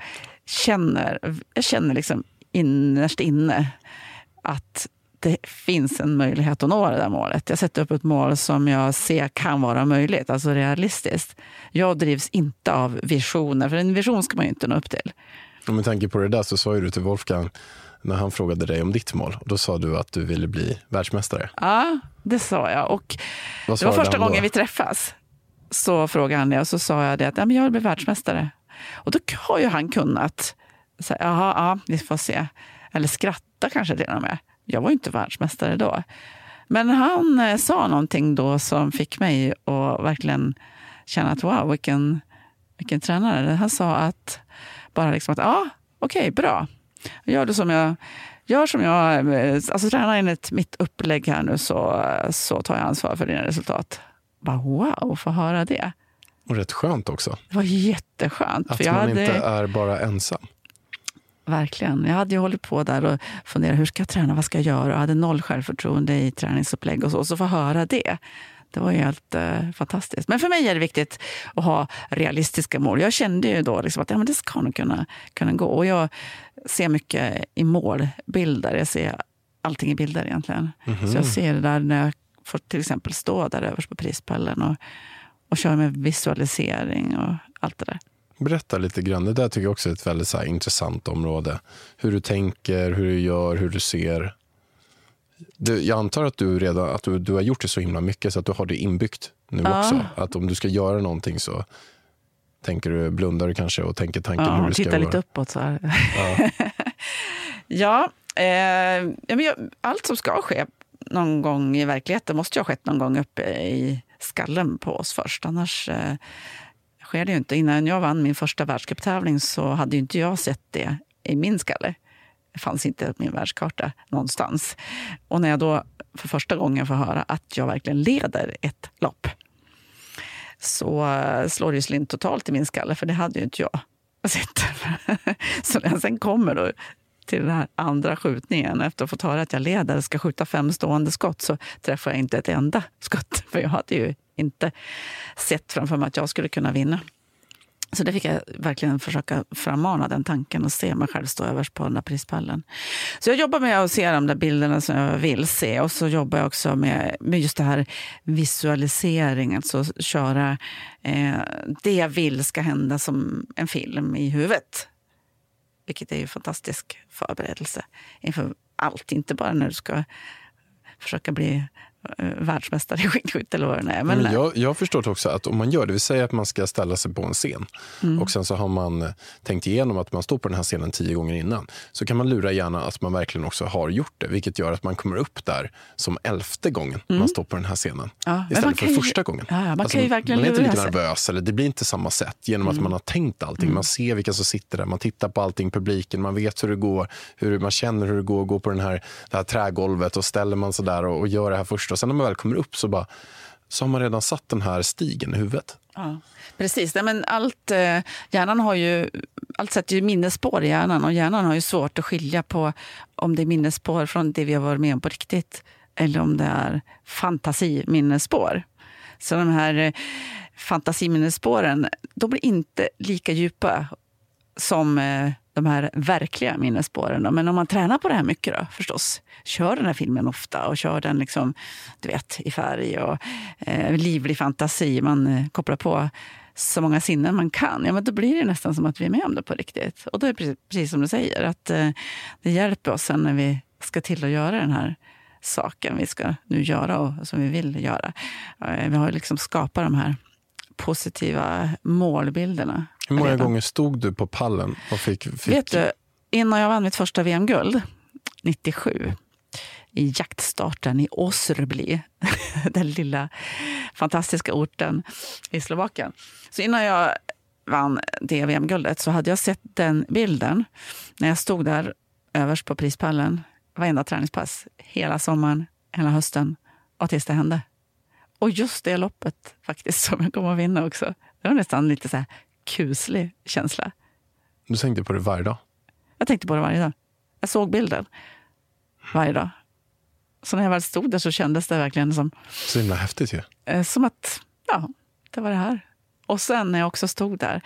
känner liksom innerst inne att det finns en möjlighet att nå det där målet. Jag sätter upp ett mål som jag ser kan vara möjligt, alltså realistiskt. Jag drivs inte av visioner, för en vision ska man ju inte nå upp till. Och med tanke på det där så sa ju du till Wolfgang när han frågade dig om ditt mål. Och då sa du att du ville bli världsmästare. Ja, det sa jag. Och det var första gången vi träffas. Så frågade han det och så sa jag det att jag vill bli världsmästare. Och då har ju han kunnat säga, ja, vi får se. Eller skratta kanske till och med. Jag var ju inte världsmästare då. Men han sa någonting då som fick mig att verkligen känna att wow, vilken tränare. Han sa att bara liksom att okej, bra. Gör det som jag alltså tränar enligt mitt upplägg här nu så tar jag ansvar för dina resultat. Bara wow, få höra det. Och rätt skönt också. Det var jätteskönt. Att för man inte är bara ensam. Verkligen. Jag hade ju hållit på där och funderat, hur ska jag träna, vad ska jag göra? Jag hade 0 självförtroende i träningsupplägg och så få höra det. Det var ju helt fantastiskt. Men för mig är det viktigt att ha realistiska mål. Jag kände ju då liksom att men det ska nog kunna gå. Och jag ser mycket i målbilder. Jag ser allting i bilder egentligen. Så jag ser det där när jag får till exempel stå där överst på prispallen och köra med visualisering och allt det där. Berätta lite grann. Det där tycker jag också är ett väldigt så här intressant område. Hur du tänker, hur du gör, hur du ser. Jag antar att du har gjort det så himla mycket så att du har det inbyggt nu också. Att om du ska göra någonting så blundar du kanske och tänker tanken hur du ska titta lite uppåt så här. Allt som ska ske någon gång i verkligheten måste ju ha skett någon gång uppe i skallen på oss först. Annars sker det ju inte. Innan jag vann min första världscuptävling så hade ju inte jag sett det i min skalle. Det fanns inte min världskarta någonstans. Och när jag då för första gången får höra att jag verkligen leder ett lopp så slår det ju slint totalt i min skalle, för det hade ju inte jag sett. Så när jag sen kommer då till den här andra skjutningen efter att få höra att jag leder och ska skjuta 5 stående skott, så träffar jag inte ett enda skott. För jag hade ju inte sett framför mig att jag skulle kunna vinna. Så det fick jag verkligen försöka frammana den tanken och se mig själv stå överst på den där prispallen. Så jag jobbar med att se de där bilderna som jag vill se. Och så jobbar jag också med just det här visualisering. Alltså köra det jag vill ska hända som en film i huvudet. Vilket är ju en fantastisk förberedelse inför allt. Inte bara när du ska försöka bli världsmästare i skidskytte eller vad det är. Men jag förstår också att om man gör det, vill säga att man ska ställa sig på en scen och sen så har man tänkt igenom att man står på den här scenen 10 gånger innan, så kan man lura gärna att man verkligen också har gjort det, vilket gör att man kommer upp där som 11:e gången man står på den här scenen istället för första gången. Man kan ju verkligen man är inte lika nervös, eller det blir inte samma sätt genom att man har tänkt allting. Man ser vilka som sitter där, man tittar på allting, publiken, man vet hur det går, man känner hur det går på det här trägolvet, och ställer man sig där och gör det här först. Och sen när man väl kommer upp så har man redan satt den här stigen i huvudet. Ja, precis. Nej, men hjärnan har ju, allt sätter ju minnesspår i hjärnan, och hjärnan har ju svårt att skilja på om det är minnesspår från det vi har varit med om på riktigt eller om det är fantasiminnesspår. Så de här fantasiminnesspåren, de blir inte lika djupa som de här verkliga minnesspåren. Men om man tränar på det här mycket då, förstås, kör den här filmen ofta och kör den liksom, du vet, i färg och livlig fantasi, man kopplar på så många sinnen man kan, men då blir det nästan som att vi är med om det på riktigt. Och då är det precis som du säger, att det hjälper oss sen när vi ska till att göra den här saken vi ska nu göra och som vi vill göra. Vi har liksom skapat de här positiva målbilderna. Hur många gånger stod du på pallen och fick... Vet du, innan jag vann mitt första VM-guld 97 i jaktstarten i Osrbli, den lilla fantastiska orten i Slovakien. Så innan jag vann det VM-guldet så hade jag sett den bilden när jag stod där överst på prispallen varenda träningspass hela sommaren, hela hösten och tills det hände. Och just det loppet faktiskt som jag kommer att vinna också. Det var nästan lite så här kuslig känsla. Du tänkte på det varje dag? Jag tänkte på det varje dag. Jag såg bilden varje dag. Så när jag väl stod där så kändes det verkligen som... Så himla häftigt ju. Som att, ja, det var det här. Och sen när jag också stod där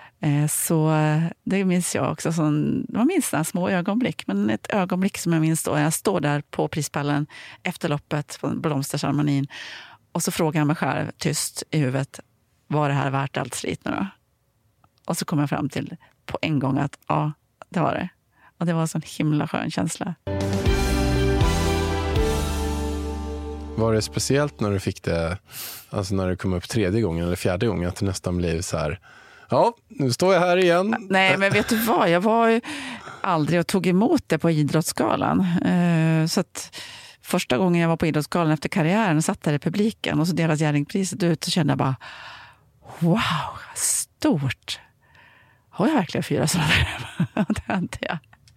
så det minns jag också. Man minns några små ögonblick, men ett ögonblick som jag minns då. Jag står där på prispallen efter loppet på blomsterceremonin. Och så frågar jag mig själv tyst i huvudet, var det här värt allt slit nu då? Och så kom jag fram till på en gång att ja, det var det. Och det var en sån himla skön känsla. Var det speciellt när du fick det, alltså när du kom upp 3:e gången eller 4:e gången, att det nästan blev så här, Ja, nu står jag här igen. Nej, men vet du vad? Jag var ju aldrig och tog emot det på Idrottsgalan. Så att första gången jag var på Idrottsgalan efter karriären satt där i publiken och så delas Jerringpriset ut, så kände jag bara wow, stort. Har jag verkligen 4 sådana där? Det hade jag.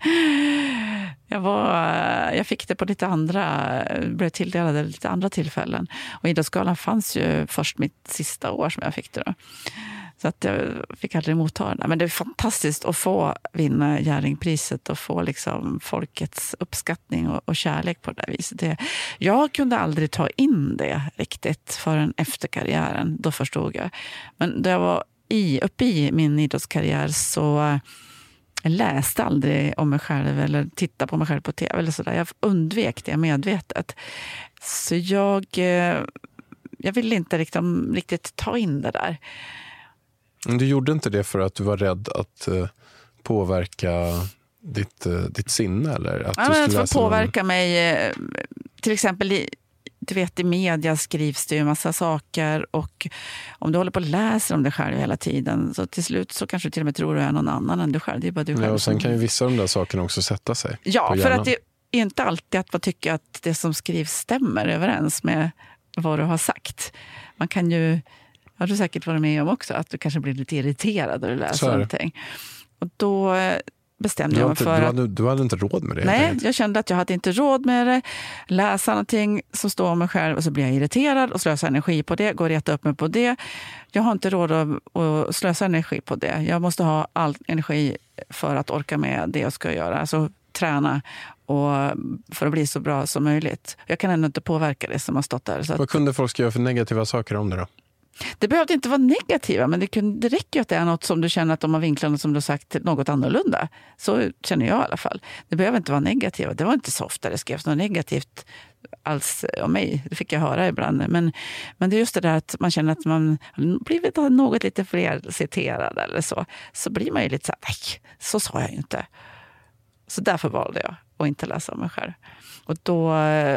Jag fick det på blev tilldelade lite andra tillfällen. Och Idrottsgalan fanns ju först mitt sista år som jag fick det då. Så att jag fick aldrig motta det. Men det är fantastiskt att få vinna Jerringpriset och få liksom folkets uppskattning och kärlek på det där viset. Jag kunde aldrig ta in det riktigt förrän efter karriären. Då förstod jag. Men då jag var uppe i min idrottskarriär så jag läste aldrig om mig själv eller tittade på mig själv på tv eller sådär. Jag undvek det medvetet. Så jag ville inte riktigt ta in det där. Du gjorde inte det för att du var rädd att påverka ditt sinne? Eller att ja, du skulle att påverka mig. Till exempel du vet, i media skrivs det ju en massa saker, och om du håller på och läser om dig själv hela tiden, så till slut så kanske du till och med tror du är någon annan än du själv. Det är bara du själv. Ja, och sen kan ju vissa av de där sakerna också sätta sig. Ja, för att det är inte alltid att man tycker att det som skrivs stämmer överens med vad du har sagt. Man kan ju, har du säkert varit med om också, att du kanske blir lite irriterad när du läser någonting. Och då bestämde jag mig för att... Du hade inte råd med det? Nej, jag kände att jag hade inte råd med det. Läsa någonting som står om mig själv och så blir jag irriterad och slösar energi på det. Går och reta upp mig på det. Jag har inte råd att slösa energi på det. Jag måste ha all energi för att orka med det jag ska göra. Alltså träna och för att bli så bra som möjligt. Jag kan ändå inte påverka det som har stått där. Så vad kunde folk skriva för negativa saker om det då? Det behövde inte vara negativa, men det räcker ju att det är något som du känner att de har vinklat som du har sagt något annorlunda. Så känner jag i alla fall. Det behöver inte vara negativa. Det var inte så ofta det skrevs något negativt alls om mig. Det fick jag höra ibland. Men det är just det där att man känner att man blivit något lite fler citerad eller så. Så blir man ju lite så här, nej, så sa jag ju inte. Så därför valde jag att inte läsa om mig själv. Och då,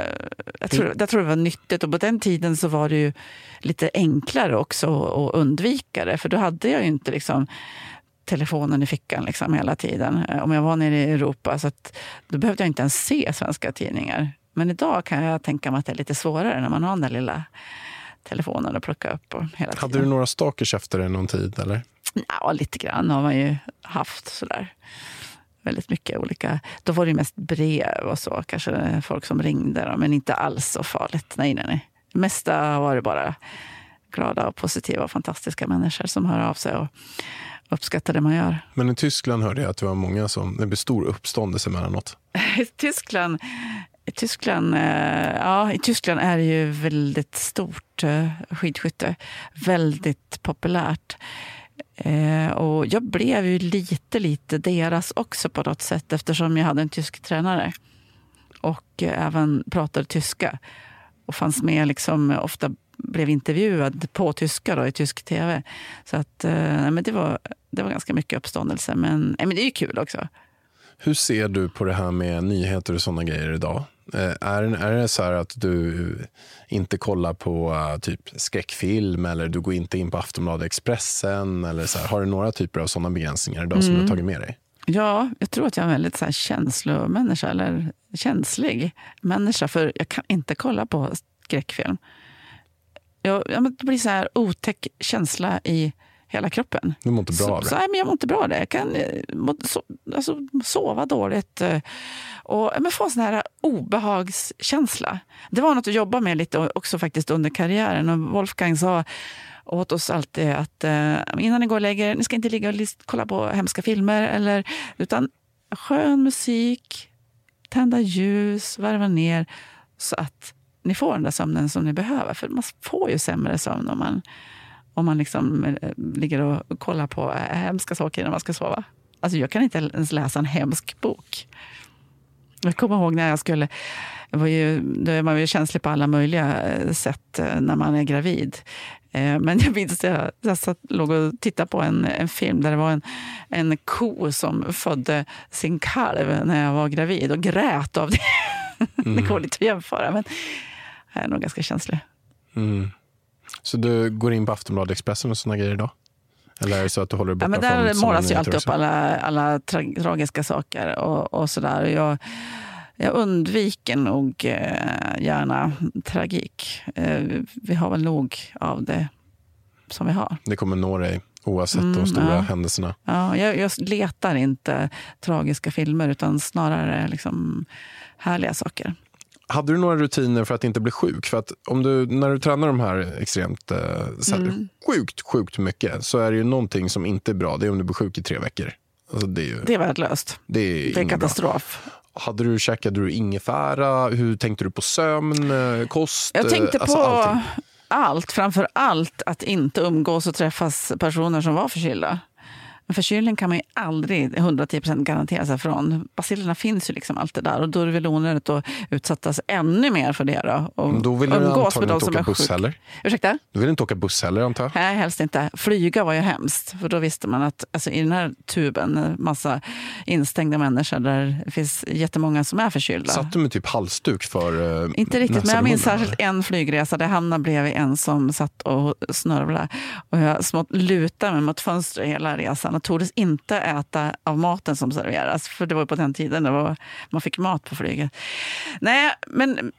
jag tror det var nyttigt. Och på den tiden så var det ju lite enklare också att undvika det. För då hade jag ju inte liksom telefonen i fickan liksom hela tiden. Om jag var nere i Europa, så att då behövde jag inte ens se svenska tidningar. Men idag kan jag tänka mig att det är lite svårare när man har den där lilla telefonen att plocka upp och hela tiden. Hade du några stalkers efter det någon tid, eller? Ja, lite grann har man ju haft sådär. Väldigt mycket olika. Då var det mest brev och så. Kanske folk som ringde, men inte alls så farligt. Nej. Det mesta var det bara glada och positiva och fantastiska människor som hör av sig och uppskattar det man gör. Men i Tyskland hörde jag att det var många som... Det blev stor uppståndelse mellanåt. I Tyskland är det ju väldigt stort skidskytte. Väldigt populärt. Och jag blev ju lite deras också på något sätt, eftersom jag hade en tysk tränare och även pratade tyska och fanns med liksom, ofta blev intervjuad på tyska då, i tysk tv. Så att men det var ganska mycket uppståndelse, men det är ju kul också. Hur ser du på det här med nyheter och sådana grejer idag? Är det så här att du inte kollar på typ skräckfilm, eller du går inte in på Aftonbladet Expressen, eller så här, har du några typer av sådana begränsningar idag som du har tagit med dig? Ja, jag tror att jag är en väldigt så här känslomänniska, eller känslig människa, för jag kan inte kolla på skräckfilm. Det blir så här otäck känsla i hela kroppen. Du mår inte bra av det? Nej, men jag mår inte bra av det. Jag kan sova dåligt och få en sån här obehagskänsla. Det var något att jobba med lite också faktiskt under karriären. Och Wolfgang sa åt oss alltid att innan ni går och lägger, ni ska inte ligga och kolla på hemska filmer, utan skön musik, tända ljus, varva ner så att ni får den där sömnen som ni behöver. För man får ju sämre sömn om man liksom ligger och kollar på hemska saker när man ska sova. Alltså jag kan inte ens läsa en hemsk bok. Jag kommer ihåg när jag skulle... Då är man ju känslig på alla möjliga sätt när man är gravid. Men jag minns att jag låg och tittade på en film där det var en ko som födde sin kalv när jag var gravid och grät av det. Det går lite att jämföra, men jag är nog ganska känslig. Så du går in på Aftonbladet Expressen och såna grejer idag? Eller är det så att du håller borta men från där sådana målas ju nyheter alltid också? upp alla tragiska saker och sådär. Jag undviker nog gärna tragik. Vi har väl nog av det som vi har. Det kommer nå dig oavsett de stora händelserna. Ja, jag letar inte tragiska filmer utan snarare liksom härliga saker. Hade du några rutiner för att inte bli sjuk? För att när du tränar de här extremt sjukt mycket, så är det ju någonting som inte är bra. Det är om du blir sjuk i 3 veckor. Alltså det är värdelöst. Det är katastrof. Bra. Käkade du ingefära? Hur tänkte du på sömn, kost? Jag tänkte på allting. allt. Framför allt att inte umgås och träffas personer som var förkylda. En förkylning kan man ju aldrig 110% garantera sig från. Bacillerna finns ju liksom alltid där. Och då är det väl onödigt att utsättas ännu mer för det då. Och då vill du antagligen inte åka buss heller. Ursäkta? Du vill inte åka buss heller, antar jag? Nej, helst inte. Flyga var ju hemskt. För då visste man att alltså, i den här tuben, massa instängda människor där det finns jättemånga som är förkylda. Satt du med typ halsduk för inte riktigt, men jag minns särskilt en flygresa där jag hamnade bredvid en som satt och snörvlade. Och jag smått lutade mig mot fönstret hela resan. Och tordes inte äta av maten som serveras. För det var på den tiden man fick mat på flyget. Nej, men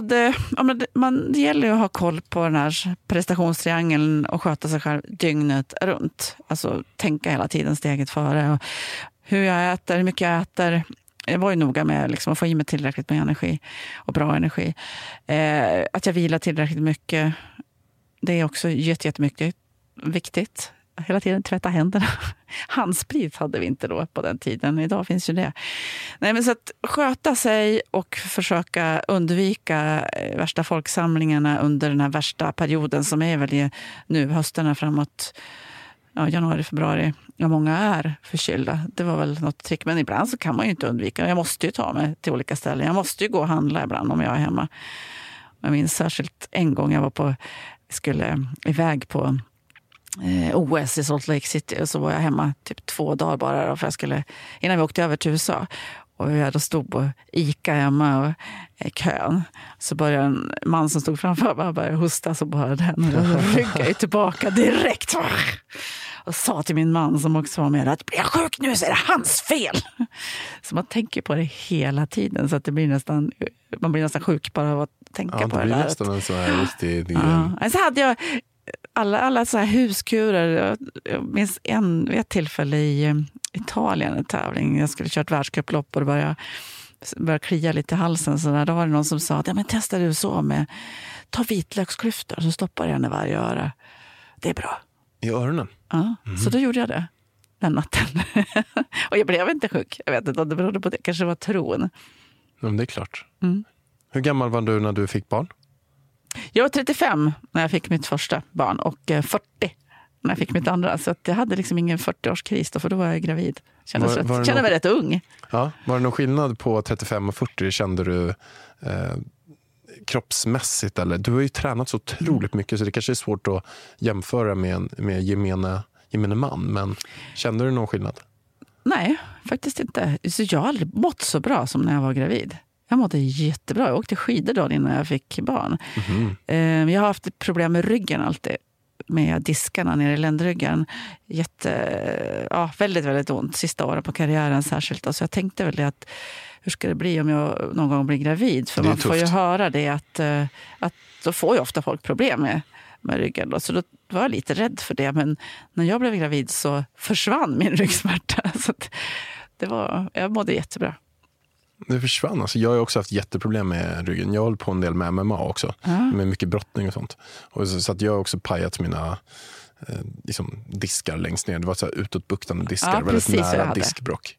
det gäller ju att ha koll på den här prestationstriangeln och sköta sig själv dygnet runt. Alltså tänka hela tiden steget före. Och hur jag äter, hur mycket jag äter. Jag var ju noga med liksom, att få i mig tillräckligt med energi och bra energi. Att jag vilar tillräckligt mycket. Det är också jättemycket viktigt. Hela tiden tvätta händerna. Handsprit hade vi inte då på den tiden. Idag finns ju det. Nej, men så att sköta sig och försöka undvika värsta folksamlingarna under den här värsta perioden som är väl nu hösten framåt januari, februari. Ja, många är förkylda. Det var väl något trick. Men ibland så kan man ju inte undvika. Jag måste ju ta mig till olika ställen. Jag måste ju gå och handla ibland om jag är hemma. Jag minns särskilt en gång jag skulle iväg på OS i Salt Lake City och så var jag hemma typ 2 dagar bara för innan vi åkte över till USA. Och jag då stod på Ica hemma och i kön. Så började en man som stod framför mig började hosta, så bara den och ryggade tillbaka direkt. Och sa till min man som också var med att blir jag sjuk nu så är det hans fel. Så man tänker på det hela tiden så att man blir nästan sjuk bara av att tänka på det där. Ja, det blir nästan en sån här riktig... Så hade jag alla så här huskurer. Jag minns vid ett tillfälle i Italien, en tävling. Jag skulle kört världscuplopp och det började klia lite i halsen. Så där, då var det någon som sa att testa du så med ta vitlöksklyftor så stoppar jag den i varje öra. Det är bra. I öronen? Ja, så då gjorde jag det den natten. Och jag blev inte sjuk. Jag vet inte om det berodde på det. Kanske var tron. Det är klart. Hur gammal var du när du fick barn? Jag var 35 när jag fick mitt första barn och 40 när jag fick mitt andra. Så att jag hade liksom ingen 40-årskris då, för då var jag gravid. Kände mig rätt ung. Ja, var det någon skillnad på 35 och 40? Kände du kroppsmässigt? Eller? Du har ju tränat så otroligt mycket så det kanske är svårt att jämföra med gemene man. Men kände du någon skillnad? Nej, faktiskt inte. Så jag har aldrig mått så bra som när jag var gravid. Jag mådde jättebra. Jag åkte skidor då innan jag fick barn. Jag har haft problem med ryggen alltid. Med diskarna nere i ländryggen. Väldigt, väldigt ont. Sista åren på karriären särskilt. Så jag tänkte väl att hur ska det bli om jag någon gång blir gravid? För man får ju höra det att då får ju ofta folk problem med ryggen. Då. Så då var jag lite rädd för det. Men när jag blev gravid så försvann min ryggsmärta. Så jag mådde jättebra. Det försvann. Alltså, jag har också haft jätteproblem med ryggen. Jag håller på en del med MMA också. Med mycket brottning och sånt. Och så att jag har också pajat mina diskar längst ner. Det var så här utåtbuktande diskar. Väldigt nära diskbrock.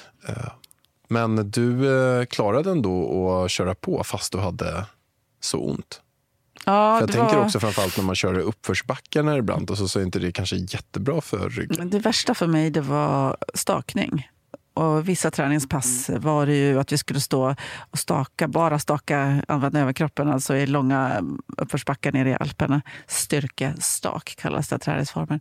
Men du klarade ändå att köra på fast du hade så ont. Ja, för jag tänker också framförallt när man kör uppförsbackarna ibland och så är inte det kanske jättebra för ryggen. Det värsta för mig det var stakning. Och vissa träningspass var det ju att vi skulle stå och använda överkroppen, alltså i långa uppförsbackar nere i Alperna. Styrkestak kallas det träningsformen.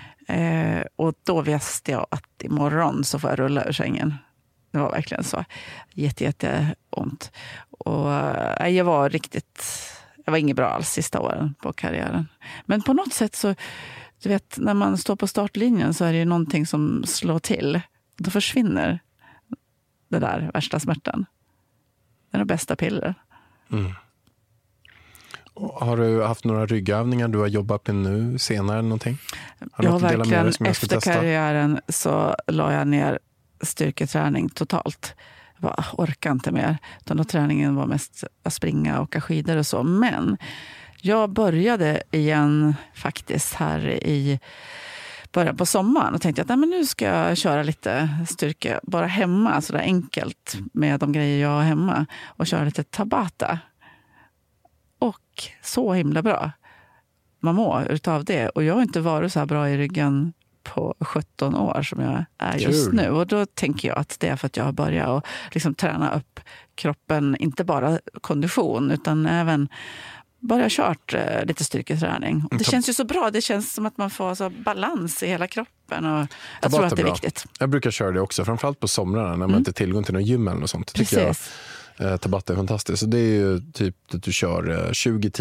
Och då visste jag att imorgon så får jag rulla ur sängen. Det var verkligen så. Jätte ont. Och jag var inget bra alls sista åren på karriären. Men på något sätt så Du vet, när man står på startlinjen så är det ju någonting som slår till. Då försvinner det där värsta smärtan. Det är det bästa piller. Mm. Har du haft några ryggövningar du har jobbat med nu senare eller någonting? Har jag verkligen efter karriären så la jag ner styrketräning totalt. Jag bara orkar inte mer. Den träningen var mest att springa och åka skidor och så. Men jag började igen faktiskt här i början på sommaren och tänkte att men nu ska jag köra lite styrka bara hemma, så där enkelt med de grejer jag har hemma, och köra lite Tabata. Och så himla bra. Man mår utav det. Och jag har inte varit så här bra i ryggen på 17 år som jag är just nu. Och då tänker jag att det är för att jag har börjat att liksom träna upp kroppen, inte bara kondition utan även bara kört lite styrketräning. Det känns ju så bra. Det känns som att man får så balans i hela kroppen. Och jag tror att det är viktigt. Jag brukar köra det också, framförallt på somrarna när man inte har tillgång till någon gym eller något sånt. Tycker jag Tabata är fantastiskt. Så det är ju typ att du kör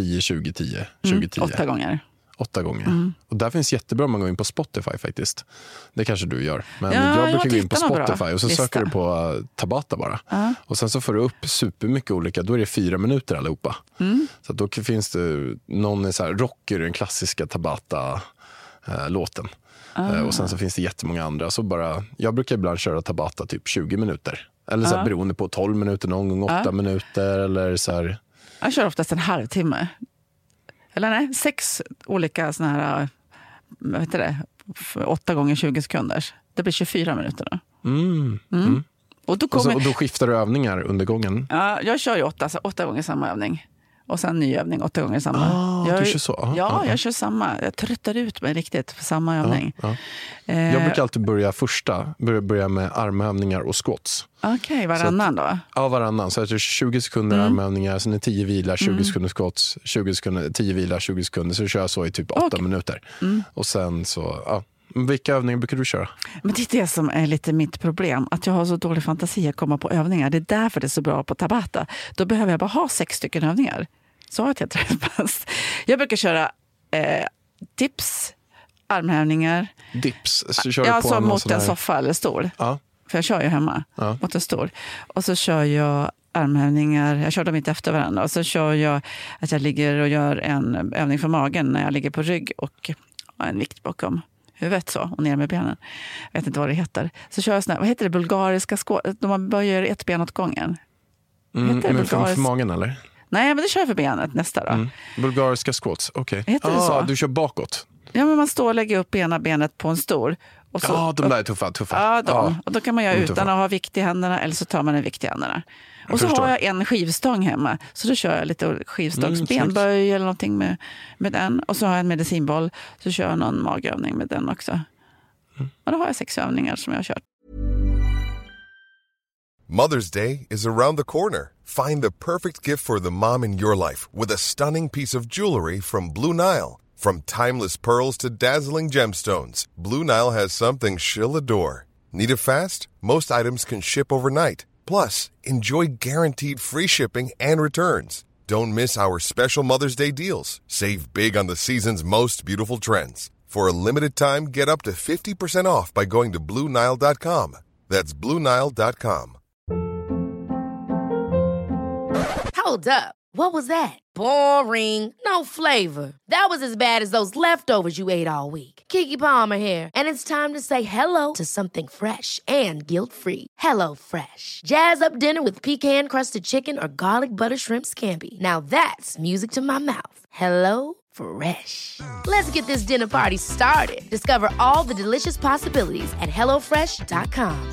20-10. 8 gånger. 8 gånger. Och där finns jättebra man går in på Spotify faktiskt. Det kanske du gör. Men jag brukar gå in på Spotify och så söker du på Tabata bara. Och sen så får du upp supermycket olika. Då är det 4 minuter allihopa. Så då finns det någon är så här, rocker, den klassiska Tabata-låten. Och sen så finns det jättemånga andra. Så bara, jag brukar ibland köra Tabata typ 20 minuter. Eller så här, beroende på 12 minuter, någon gång 8 minuter. Eller så här. Jag kör oftast en halvtimme. Eller nej, 6 olika såna här, vad heter det, 8 gånger 20 sekunder. Det blir 24 minuter då. Och då skiftar du övningar under gången? Ja, jag kör ju 8 gånger samma övning. Och sen ny övning 8 gånger samma. Du kör så? Jag kör samma. Jag tröttar ut mig riktigt för samma övning. Jag brukar alltid börja med armövningar och squats. Okej, varannan då? Ja, varannan. Så att jag 20 sekunder armövningar, sen är 10 vila, 20 sekunder squats, 20 sekunder, 10 vila, 20 sekunder. Så kör jag så i typ 8 minuter. Och sen så, vilka övningar brukar du köra? Men det är det som är lite mitt problem. Att jag har så dålig fantasi att komma på övningar. Det är därför det är så bra på Tabata. Då behöver jag bara ha 6 stycken övningar. Så att jag träffas. Jag brukar köra dips, armhävningar. Dips? Så kör du på alltså mot en soffa eller stol. Ja. För jag kör ju hemma mot en stol. Och så kör jag armhävningar. Jag kör dem inte efter varandra. Och så kör jag att jag ligger och gör en övning för magen när jag ligger på rygg och har en vikt bakom huvudet så och ner med benen. Jag vet inte vad det heter. Så kör jag såna, vad heter det, bulgariska då man böjer ett ben åt gången. Men för magen eller? Nej, men det kör jag för benet nästa då. Bulgariska squats, okej. Heter det så? Du kör bakåt. Ja, men man står och lägger upp ena benet på en stol. Och så, de där är tuffa. Ja, de. Och då kan man göra utan att ha vikt i händerna, eller så tar man en vikt i händerna. Och så har jag en skivstång hemma. Så då kör jag lite skivstångsbenböj eller någonting med den. Och så har jag en medicinboll. Så kör jag någon magövning med den också. Och då har jag 6 övningar som jag har kört. Mother's Day is around the corner. Find the perfect gift for the mom in your life with a stunning piece of jewelry from Blue Nile. From timeless pearls to dazzling gemstones, Blue Nile has something she'll adore. Need it fast? Most items can ship overnight. Plus, enjoy guaranteed free shipping and returns. Don't miss our special Mother's Day deals. Save big on the season's most beautiful trends. For a limited time, get up to 50% off by going to BlueNile.com. That's BlueNile.com. Hold up. What was that? Boring. No flavor. That was as bad as those leftovers you ate all week. Keke Palmer here, and it's time to say hello to something fresh and guilt-free. Hello Fresh. Jazz up dinner with pecan-crusted chicken or garlic butter shrimp scampi. Now that's music to my mouth. Hello Fresh. Let's get this dinner party started. Discover all the delicious possibilities at HelloFresh.com.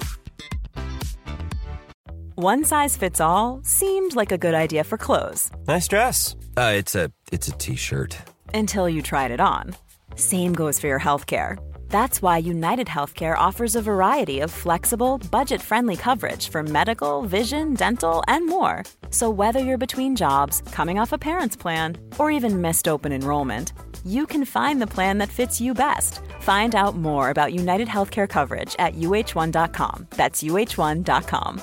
One size fits all seemed like a good idea for clothes. Nice dress. It's a t-shirt. Until you tried it on. Same goes for your healthcare. That's why United Healthcare offers a variety of flexible, budget-friendly coverage for medical, vision, dental, and more. So whether you're between jobs, coming off a parent's plan, or even missed open enrollment, you can find the plan that fits you best. Find out more about United Healthcare coverage at uh1.com. That's uh1.com.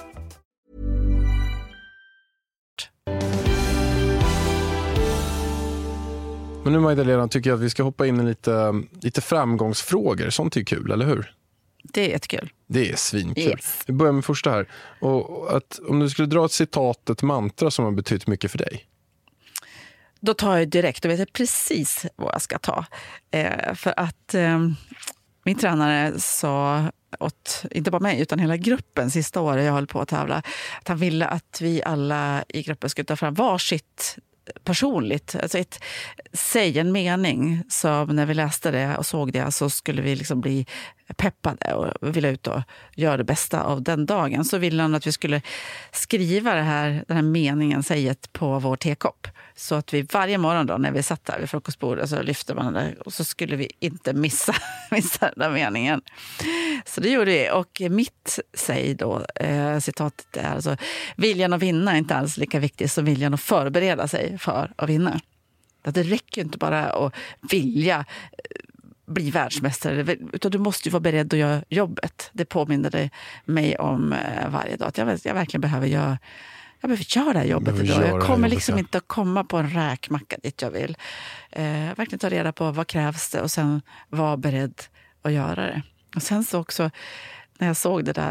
Men nu Magdalena tycker jag att vi ska hoppa in i lite framgångsfrågor. Sånt är kul, eller hur? Det är jättekul. Det är svinkul. Yes. Vi börjar med första här. Och att, om du skulle dra ett citat, ett mantra som har betytt mycket för dig. Då tar jag direkt och vet precis vad jag ska ta. För att min tränare sa åt, inte bara mig utan hela gruppen sista året jag höll på att tävla, att han ville att vi alla i gruppen skulle ta fram varsitt personligt, alltså säg en mening som när vi läste det och såg det så skulle vi liksom bli peppade och vilja ut och göra det bästa av den dagen. Så ville han att vi skulle skriva den här meningen, säget på vår tekopp. Så att vi varje morgon då när vi satt där vid frukostbordet så lyfte man den där och så skulle vi inte missa den där meningen. Så det gjorde vi. Och mitt säg då, citatet är alltså: viljan att vinna är inte alls lika viktig som viljan att förbereda sig för att vinna. Det räcker ju inte bara att vilja bli världsmästare, utan du måste ju vara beredd att göra jobbet. Det påminner mig om varje dag att jag verkligen behöver göra det här jobbet idag. Jag kommer liksom inte att komma på en räkmacka dit jag vill. Verkligen ta reda på vad krävs det och sen vara beredd att göra det. Och sen så också när jag såg det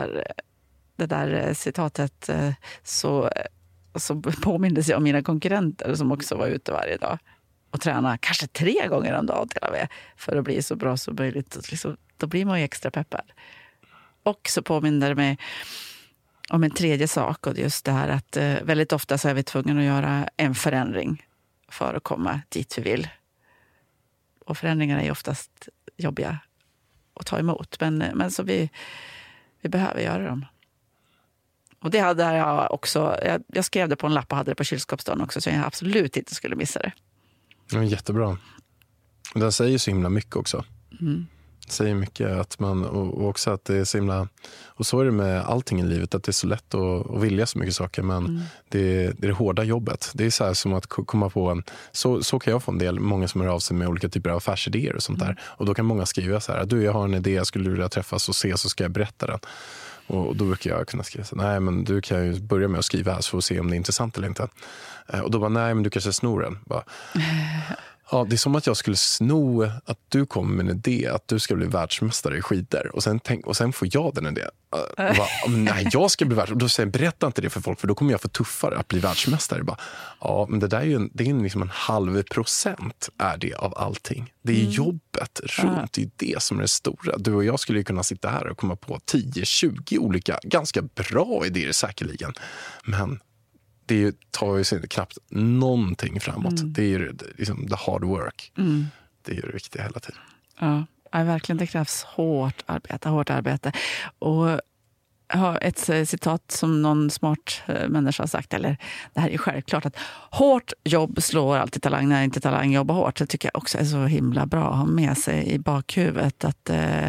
där citatet så påmindes jag om mina konkurrenter som också var ute varje dag och träna kanske 3 gånger om dagen till och med för att bli så bra som möjligt. Liksom, då blir man ju extra peppad. Och så påminner det mig om en tredje sak, och just det här att väldigt ofta så är vi tvungna att göra en förändring för att komma dit vi vill. Och förändringar är oftast jobbiga att ta emot, men så vi behöver göra dem. Och det hade jag också, jag skrev det på en lapp och hade det på kylskåpsdagen också, så jag absolut inte skulle missa det. Ja, jättebra. Den säger så himla mycket också. Mm. Säger mycket att man, och också att det är så himla, och så är det med allting i livet, att det är så lätt att vilja så mycket saker, men det är det hårda jobbet. Det är så här som att komma på så kan jag få en del, många som hör av sig med olika typer av affärsidéer och sånt där, och då kan många skriva så här: du, jag har en idé, jag skulle vilja träffas och se, så ska jag berätta den. Och då brukar jag kunna skriva så: nej, men du kan ju börja med att skriva här så får vi se om det är intressant eller inte. Och då bara: nej, men du kanske snor den. Bara, ja, det är som att jag skulle sno att du kommer med en idé att du ska bli världsmästare i skidor, och sen får jag den idén. Nej, jag ska bli världsmästare. Och då säger jag: berätta inte det för folk, för då kommer jag få tuffare att bli världsmästare. Bara, ja, men det där är ju liksom 0,5% är det av allting. Det är jobbet runt, det är det som är det stora. Du och jag skulle ju kunna sitta här och komma på 10-20 olika ganska bra idéer säkerligen, men det tar ju sig knappt någonting framåt. Det är ju liksom the hard work. Det är ju det viktiga hela tiden. Ja, verkligen. Det krävs hårt arbete. Och jag har ett citat som någon smart människa har sagt, eller det här är ju självklart, att hårt jobb slår alltid talang när inte talang jobbar hårt. Det tycker jag också är så himla bra att ha med sig i bakhuvudet, att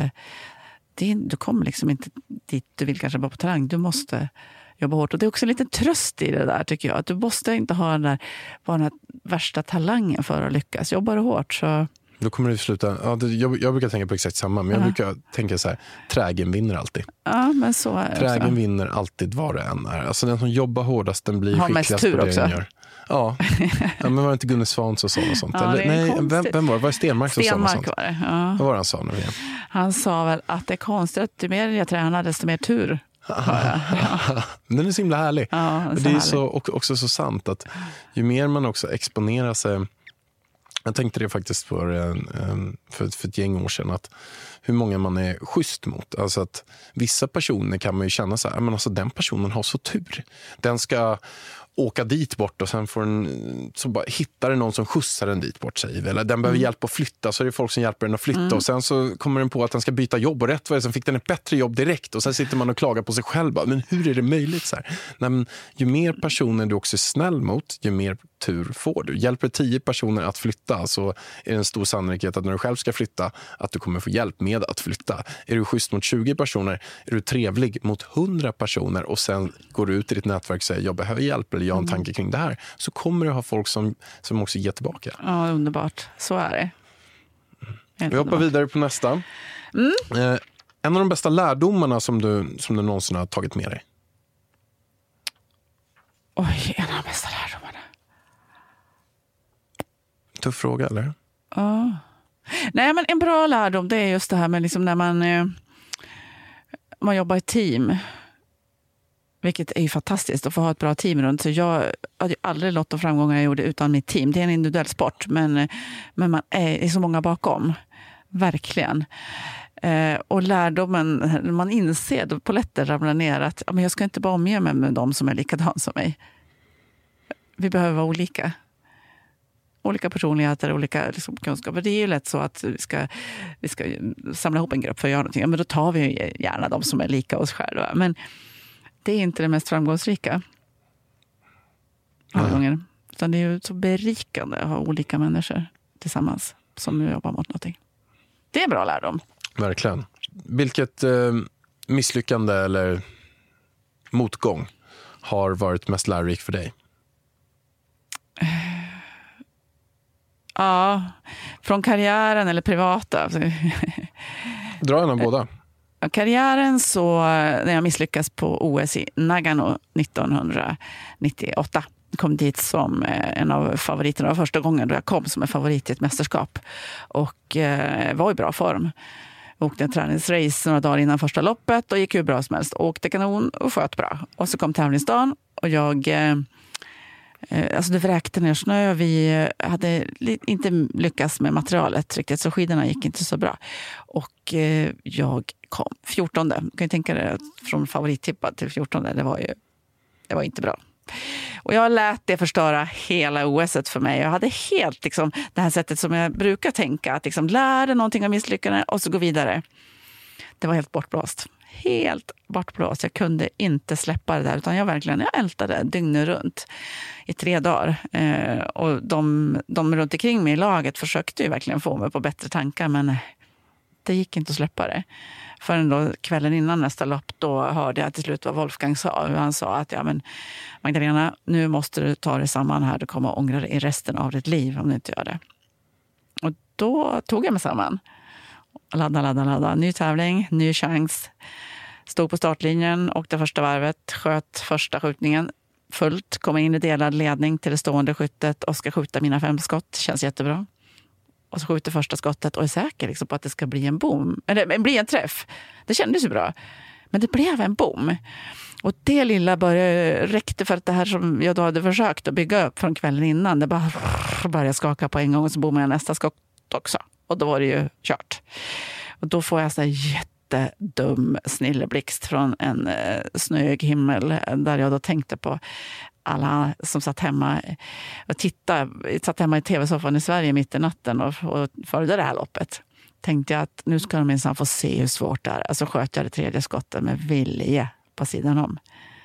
du kommer liksom inte dit du vill kanske bara på talang. Du måste jobba hårt. Och det är också en liten tröst i det där, tycker jag. Att du måste inte ha den värsta talangen för att lyckas. Jobbar du hårt så... Då kommer du sluta... Ja, jag brukar tänka på exakt samma, men jag brukar tänka så här: trägen vinner alltid. Ja, men så är det. Trägen vinner alltid vad det än är. Alltså den som jobbar hårdast, den blir skickligast på det den gör. Ja, men var det inte Gunnar Svan som sa något sånt? Ja, eller, nej, vem var det? Var det Stenmark som sa något sånt? Var det, ja. Vad var det han sa nu igen? Han sa väl att det är konstigt att ju mer jag tränar, desto mer tur. Den är så himla härlig. Ja, det är så, också så sant att ju mer man också exponerar sig. Jag tänkte det faktiskt för ett gäng år sedan, att hur många man är schysst mot. Alltså att vissa personer kan man ju känna så här: men alltså den personen har så tur. Den ska åka dit bort och sen får så bara hittar det någon som skjutsar den dit bort, säger vi. Eller den behöver hjälp att flytta, så är det folk som hjälper den att flytta. Och sen så kommer den på att den ska byta jobb, och rätt vad det, sen fick den ett bättre jobb direkt. Och sen sitter man och klagar på sig själv. Bara, men hur är det möjligt så här? Nej, men ju mer personer du också är snäll mot, ju mer tur får du. Hjälper 10 personer att flytta, så är det en stor sannolikhet att när du själv ska flytta, att du kommer få hjälp med att flytta. Är du schysst mot 20 personer, är du trevlig mot 100 personer, och sen går du ut i ditt nätverk och säger: jag behöver hjälp, eller jag har en tanke kring det här, så kommer du ha folk som också ger tillbaka. Ja, underbart. Så är det. Vi hoppar vidare på nästa. En av de bästa lärdomarna som du någonsin har tagit med dig? Oj, en av de bästa lärdomarna. Tuff fråga, eller? Ja. Nej, men en bra lärdom, det är just det här med liksom när man jobbar i team. Vilket är ju fantastiskt att få ha ett bra team runt. Så jag hade ju aldrig nått de framgångar jag gjorde utan mitt team. Det är en individuell sport, men man är så många bakom. Verkligen. Och lärdomen, man inser då polletter ramlar ner att men jag ska inte bara omge mig med dem som är likadana som mig. Vi behöver vara olika. Olika personligheter, olika liksom, kunskaper. Det är ju lätt så att vi ska samla ihop en grupp för att göra någonting. Ja, men då tar vi ju gärna de som är lika oss själva. Men det är inte det mest framgångsrika. Alla gånger. Utan det är ju så berikande att ha olika människor tillsammans som nu jobbar mot någonting. Det är en bra lärdom. Verkligen. Vilket misslyckande eller motgång har varit mest lärorik för dig? Ja, från karriären eller privata. Dra en av båda. Karriären så, när jag misslyckas på OS i Nagano 1998. Kom dit som en av favoriterna. Det var första gången då jag kom som en favorit i ett mästerskap. Och var i bra form. Åkte en träningsrace några dagar innan första loppet och gick hur bra som helst. Åkte kanon och sköt bra. Och så kom tävlingsdagen och jag... Alltså det vräkte ner snö. Vi hade inte lyckats med materialet riktigt, så skidorna gick inte så bra. Och jag kom 14. Kan ju tänka dig från favorittippad till 14. Det var inte bra. Och jag lät det förstöra hela OS:et för mig. Jag hade helt liksom, det här sättet som jag brukar tänka. Att liksom lära någonting av misslyckande och så gå vidare. Det var helt bortblåst. Helt bortblåst. Jag kunde inte släppa det där. Utan jag ältade dygnet runt i 3 dagar. Och de runt omkring mig i laget försökte ju verkligen få mig på bättre tankar. Men det gick inte att släppa det. Förrän då kvällen innan nästa lopp, då hörde jag till slut vad Wolfgang sa. Han sa att ja, men Magdalena, nu måste du ta dig samman här. Du kommer att ångra dig i resten av ditt liv om du inte gör det. Och då tog jag mig samman. Ladda. Ny tävling, ny chans. Stod på startlinjen, åkte första varvet, sköt första skjutningen fullt. Kom in i delad ledning till det stående skyttet och ska skjuta mina 5 skott. Känns jättebra. Och så skjuter första skottet och är säker liksom på att det ska bli en bom. Eller bli en träff. Det kändes ju bra. Men det blev en bom. Och det lilla räckte för att det här som jag då hade försökt att bygga upp från kvällen innan. Det bara började skaka på en gång och så bommade jag nästa skott också. Och då var det ju kört. Och då får jag så här jättedum snilleblixt från en snöig himmel. Där jag då tänkte på alla som satt hemma och satt hemma i tv-soffan i Sverige mitt i natten och följde det här loppet. Tänkte jag att nu ska de minsann få se hur svårt det är. Alltså sköt jag det 3:e skottet med vilje på sidan om.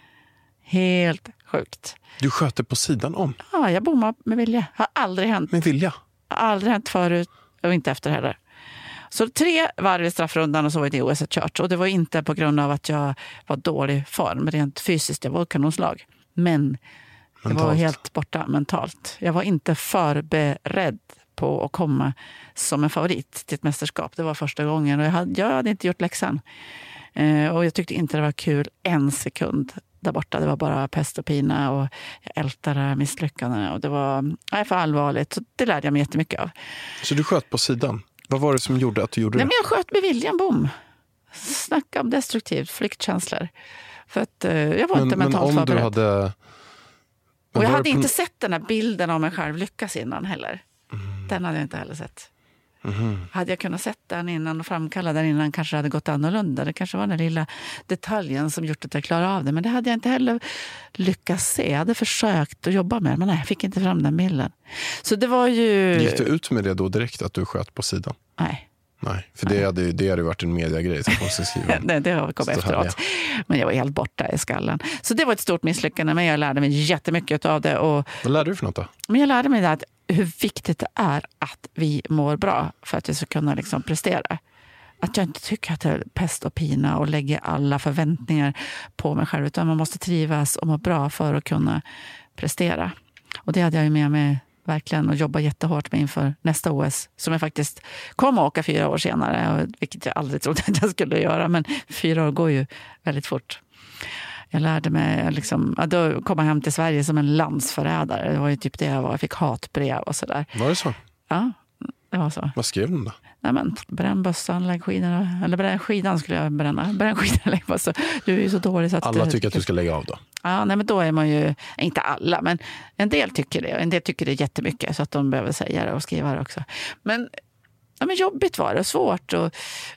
Helt sjukt. Du sköt det på sidan om? Ja, jag bommade med vilje. Har aldrig hänt. Med vilja? Har aldrig hänt förut och inte efter heller. Så 3 varv i straffrundan och så var det OS kört. Och det var inte på grund av att jag var dålig form. Rent fysiskt, jag var kanonslag. Men jag var helt borta mentalt. Jag var inte förberedd på att komma som en favorit till ett mästerskap. Det var första gången och jag hade inte gjort läxan. Och jag tyckte inte det var kul en sekund där borta. Det var bara pest och pina och jag ältade misslyckandena. Och det var för allvarligt. Så det lärde jag mig jättemycket av. Så du sköt på sidan? Vad var det som gjorde att du gjorde det? Nej, men jag sköt med viljan, bom. Snacka om destruktivt, flyktkänslor. För att jag var inte mentalt förberedd. Du hade... Och jag hade inte sett den här bilden av mig själv lyckas innan heller. Den hade jag inte heller sett. Hade jag kunnat sett den innan och framkalla den innan kanske det hade gått annorlunda. Det kanske var den lilla detaljen som gjort att jag klarade av det. Men det hade jag inte heller lyckats se. Jag hade försökt att jobba med det, men nej, jag fick inte fram den bilden. Så det var ju... Gick du ut med det då direkt att du sköt på sidan? Nej. Nej, för det hade varit en mediegrej som måste skriva. Det har kommit efteråt. Men jag var helt borta i skallen. Så det var ett stort misslyckande, men jag lärde mig jättemycket av det. Och... Vad lärde du för något då? Men jag lärde mig att hur viktigt det är att vi mår bra för att vi ska kunna liksom prestera. Att jag inte tycker att det är pest och pina och lägger alla förväntningar på mig själv. Utan man måste trivas och må bra för att kunna prestera. Och det hade jag ju med mig verkligen och jobba jättehårt med inför nästa OS. Som jag faktiskt kom att åka 4 år senare. Vilket jag aldrig trodde att jag skulle göra. Men 4 år går ju väldigt fort. Jag lärde mig liksom, att komma hem till Sverige som en landsförrädare. Det var ju typ det jag var. Jag fick hatbrev och sådär. Var det så? Ja, det var så. Vad skrev de då? Nej, men bränn bössan, lägg skidorna. Eller bränn skidan skulle jag bränna. Bränn skidan, lägg bössan. Du är ju så dålig så att... Alla tycker att du ska lägga av då? Ja, nej, men då är man ju... Inte alla, men en del tycker det. En del tycker det är jättemycket så att de behöver säga det och skriva det också. Men, men jobbigt var det. Svårt och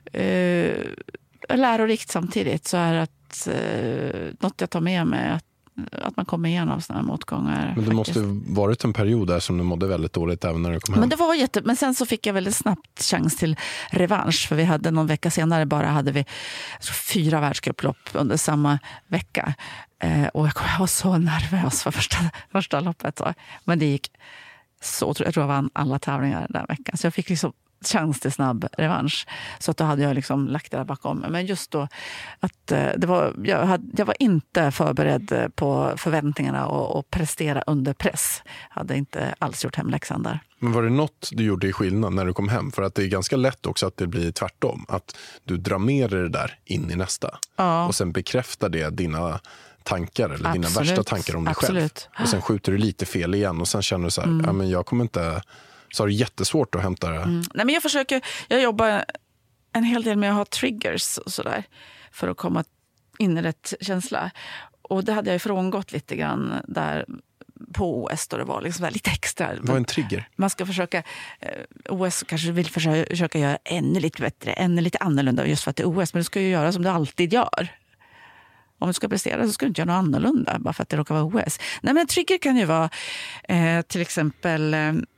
lärorikt samtidigt. Så är att något jag tar med mig att man kommer igenom sådana här motgångar. Men det måste varit en period där som du mådde väldigt dåligt även när du kom hem. Men det var men sen så fick jag väldigt snabbt chans till revansch. För vi hade någon vecka senare hade vi 4 världscuplopp under samma vecka. Och jag var så nervös för första loppet. Så. Men det gick så, jag tror jag vann alla tävlingar den veckan. Så jag fick liksom chans till snabb revansch. Så att då hade jag liksom lagt det där bakom mig. Men just då att jag var inte förberedd på förväntningarna och prestera under press. Hade inte alls gjort hemläxan där. Men var det något du gjorde i skillnad när du kom hem? För att det är ganska lätt också att det blir tvärtom. Att du drar med dig det där in i nästa. Ja. Och sen bekräftar det dina tankar eller dina värsta tankar om dig själv. Och sen skjuter du lite fel igen och sen känner du så här, ja, men jag kommer inte... Så är det jättesvårt att hämta det. Nej, men jag jobbar en hel del med att ha triggers och sådär för att komma in i rätt känsla. Och det hade jag ju frångått lite grann där på OS då det var liksom lite extra. Vad är en trigger? Man ska försöka, OS kanske vill försöka göra ännu lite bättre, ännu lite annorlunda just för att det är OS. Men du ska ju göra som du alltid gör. Om du ska prestera så ska du inte göra något annorlunda bara för att det råkar vara OS. Nej, men en trigger kan ju vara till exempel...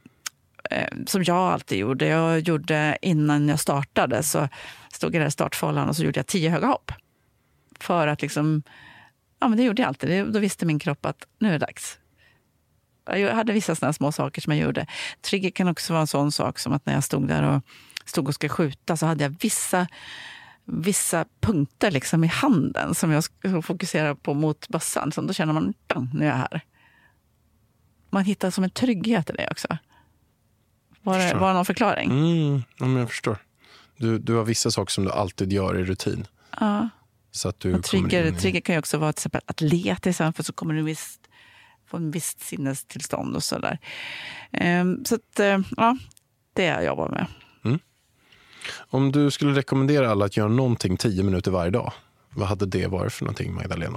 som jag alltid gjorde. Jag gjorde innan jag startade så stod jag där i startfållan och så gjorde jag 10 höga hopp. För att liksom, ja men det gjorde jag alltid. Då visste min kropp att nu är det dags. Jag hade vissa sådana små saker som jag gjorde. Trigger kan också vara en sån sak som att när jag stod där och ska skjuta så hade jag vissa punkter liksom i handen som jag fokuserar på mot bössan. Så då känner man, nu är jag här. Man hittar som en trygghet i det också. Var det någon förklaring? Ja, men jag förstår. Du har vissa saker som du alltid gör i rutin. Ja. Så att du trigger kan ju också vara till exempel att le till exempel, så kommer du få en viss sinnestillstånd och sådär. Så att, ja, det jag jobbar med. Om du skulle rekommendera alla att göra någonting 10 minuter varje dag, vad hade det varit för någonting, Magdalena?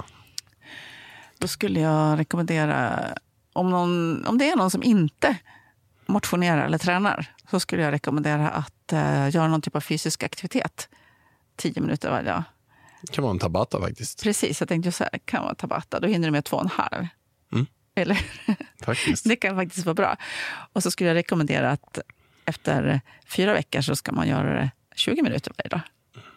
Då skulle jag rekommendera, om det är någon som inte motionerar eller tränar, så skulle jag rekommendera att göra någon typ av fysisk aktivitet 10 minuter varje dag. Det kan vara en tabata faktiskt. Precis, jag tänkte så här, kan vara tabata. Då hinner du med 2,5. Eller? Faktiskt. Det kan faktiskt vara bra. Och så skulle jag rekommendera att efter 4 veckor så ska man göra det 20 minuter varje dag.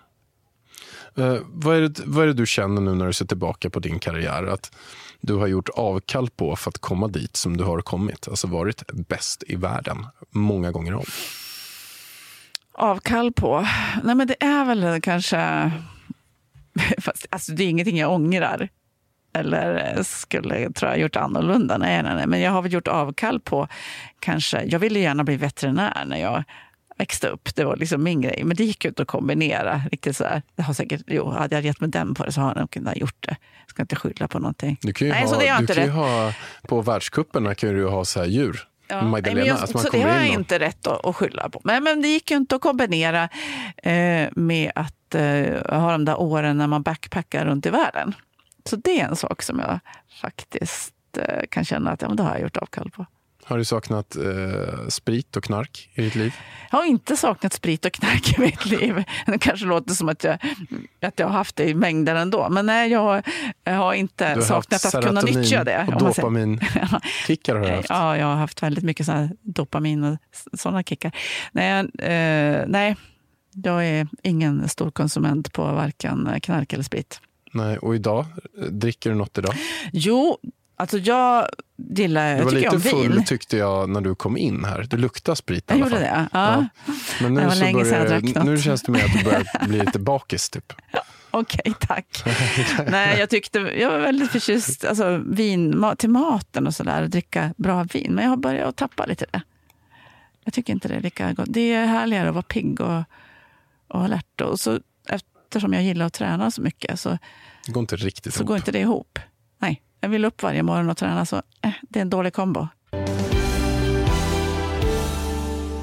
Vad är det du känner nu när du ser tillbaka på din karriär? Att du har gjort avkall på för att komma dit som du har kommit. Alltså varit bäst i världen många gånger om. Avkall på? Nej, men det är väl kanske... Fast, alltså, det är ingenting jag ångrar. Eller skulle, tror jag, gjort annorlunda. Nej. Men jag har väl gjort avkall på kanske... Jag ville gärna bli veterinär när jag växte upp. Det var liksom min grej. Men det gick ut att kombinera. Riktigt så här. Det har säkert, hade jag gett med den på det så har jag kunnat gjort det. Jag ska inte skylla på någonting. Du kan ju ha på världscuperna kan du ha så här djur. Ja, Magdalena, så det har jag inte rätt att skylla på. Men det gick ju inte att kombinera med att ha de där åren när man backpackar runt i världen. Så det är en sak som jag faktiskt kan känna att det har jag gjort avkall på. Har du saknat sprit och knark i ditt liv? Jag har inte saknat sprit och knark i mitt liv. Det kanske låter som att jag har haft det i mängder ändå. Men nej, jag har inte saknat att kunna nyttja det. Och dopaminkickar har du haft? Ja, jag har haft väldigt mycket såna dopamin och sådana kickar. Nej, jag är ingen stor konsument på varken knark eller sprit. Nej, och idag? Dricker du något idag? Jo, alltså jag gillar... Du var lite full tyckte jag när du kom in här. Du luktar sprit i alla fall. Jag gjorde det, ja. Men nu, nu känns det mer att du börjar bli lite bakis typ. Okej, tack. Nej, jag var väldigt förtjust alltså, vin till maten och sådär. Och dricka bra vin. Men jag har börjat att tappa lite det. Jag tycker inte det är lika gott. Det är härligare att vara pigg och alert. Och så, eftersom jag gillar att träna så mycket så går inte riktigt så går inte det ihop. Nej, jag vill upp varje morgon och träna så det är en dålig kombo.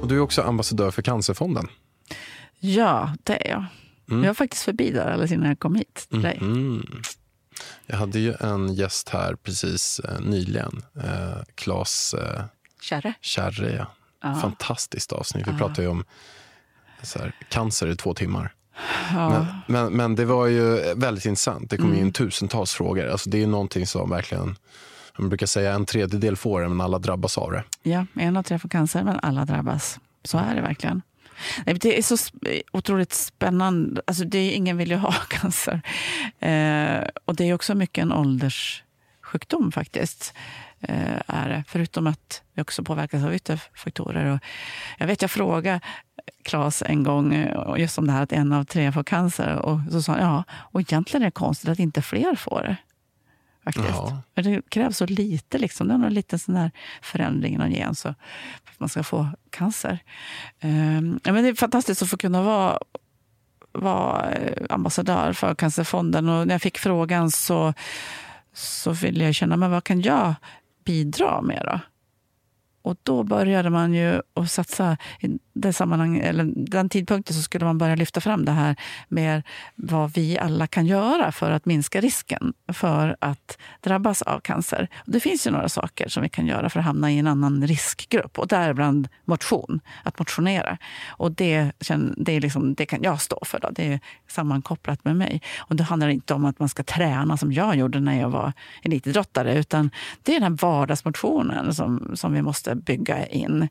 Och du är också ambassadör för Cancerfonden. Ja, det är jag. Jag var faktiskt förbi där alldeles innan jag kom hit till dig. Jag hade ju en gäst här precis nyligen. Claes Kärre. Ja. Fantastiskt avsnitt. Vi pratade ju om cancer i 2 timmar. Ja. Men det var ju väldigt intressant. Det kom in tusentals frågor. Alltså det är någonting som verkligen, man brukar säga 1/3 får det, men alla drabbas av det. Ja, 1 av 3 får cancer, men alla drabbas. Så är det verkligen. Det är så otroligt spännande. Alltså ingen vill ju ha cancer. Och det är också mycket en ålderssjukdom faktiskt. Är det. Förutom att vi också påverkas av yttre faktorer. Och jag frågade Claes en gång just om det här att 1 av 3 får cancer. Och så sa han, och egentligen är det konstigt att inte fler får det. Faktiskt. Ja. För det krävs så lite liksom. Det är någon liten sån här förändring i någon gen så för att man ska få cancer. Men det är fantastiskt att få kunna vara ambassadör för Cancerfonden. Och när jag fick frågan så ville jag känna, men vad kan jag bidra med då? Och då började man ju att satsa i det sammanhang, eller den tidpunkten så skulle man börja lyfta fram det här med vad vi alla kan göra för att minska risken för att drabbas av cancer. Och det finns ju några saker som vi kan göra för att hamna i en annan riskgrupp. Och däribland motion, att motionera. Och det kan jag stå för. Då. Det är sammankopplat med mig. Och det handlar inte om att man ska träna som jag gjorde när jag var elitidrottare, utan det är den här vardagsmotionen som vi måste bygga in.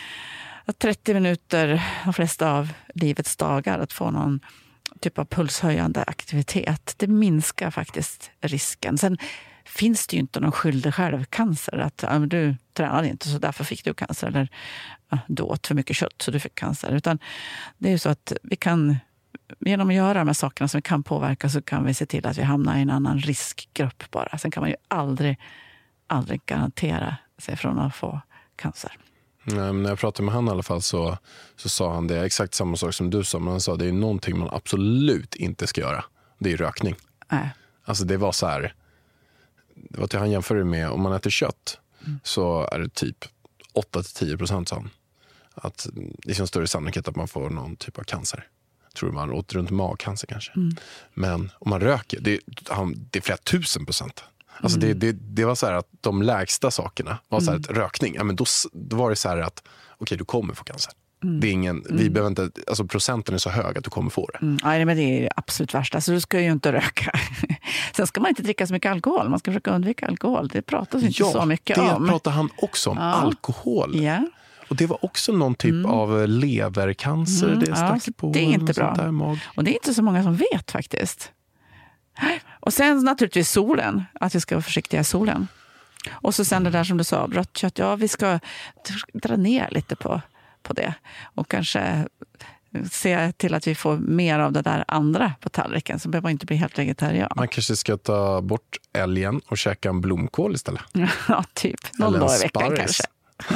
30 minuter de flesta av livets dagar att få någon typ av pulshöjande aktivitet. Det minskar faktiskt risken. Sen finns det ju inte någon skyldig självcancer. Att du tränade inte så därför fick du cancer. Eller du åt för mycket kött så du fick cancer. Utan det är ju så att vi kan, genom att göra de här sakerna som vi kan påverka, så kan vi se till att vi hamnar i en annan riskgrupp bara. Sen kan man ju aldrig garantera sig från att få cancer. Nej, men när jag pratade med han i alla fall så sa han det exakt samma sak som du sa, men han sa det är någonting man absolut inte ska göra. Det är rökning. Alltså det var så här, det var till han jämförde med om man äter kött så är det typ 8-10% sa han, att det är en större sannolikhet att man får någon typ av cancer. Tror man åt runt magcancer kanske. Men om man röker, det är flera 1000%. Alltså det var så här att de lägsta sakerna var så här att rökning, ja, men då var det så här att okej, du kommer få cancer. Det är ingen, vi behöver inte, alltså procenten är så hög att du kommer få det. Ja, men det är absolut värsta. Så du ska ju inte röka. Sen ska man inte dricka så mycket alkohol. Man ska försöka undvika alkohol. Det pratas inte så mycket om. Ja, det pratar han också om. Alkohol. Ja. Och det var också någon typ av levercancer. Det stack på. Det är inte bra. Och det är inte så många som vet faktiskt. Och sen naturligtvis solen. Att vi ska vara försiktiga i solen. Och så sen det där som du sa, rött kött. Ja, vi ska dra ner lite på det. Och kanske se till att vi får mer av det där andra på tallriken. Så behöver man inte bli helt vegetarian. Man kanske ska ta bort älgen och käka en blomkål istället. Ja, typ. Någon dag i veckan kanske.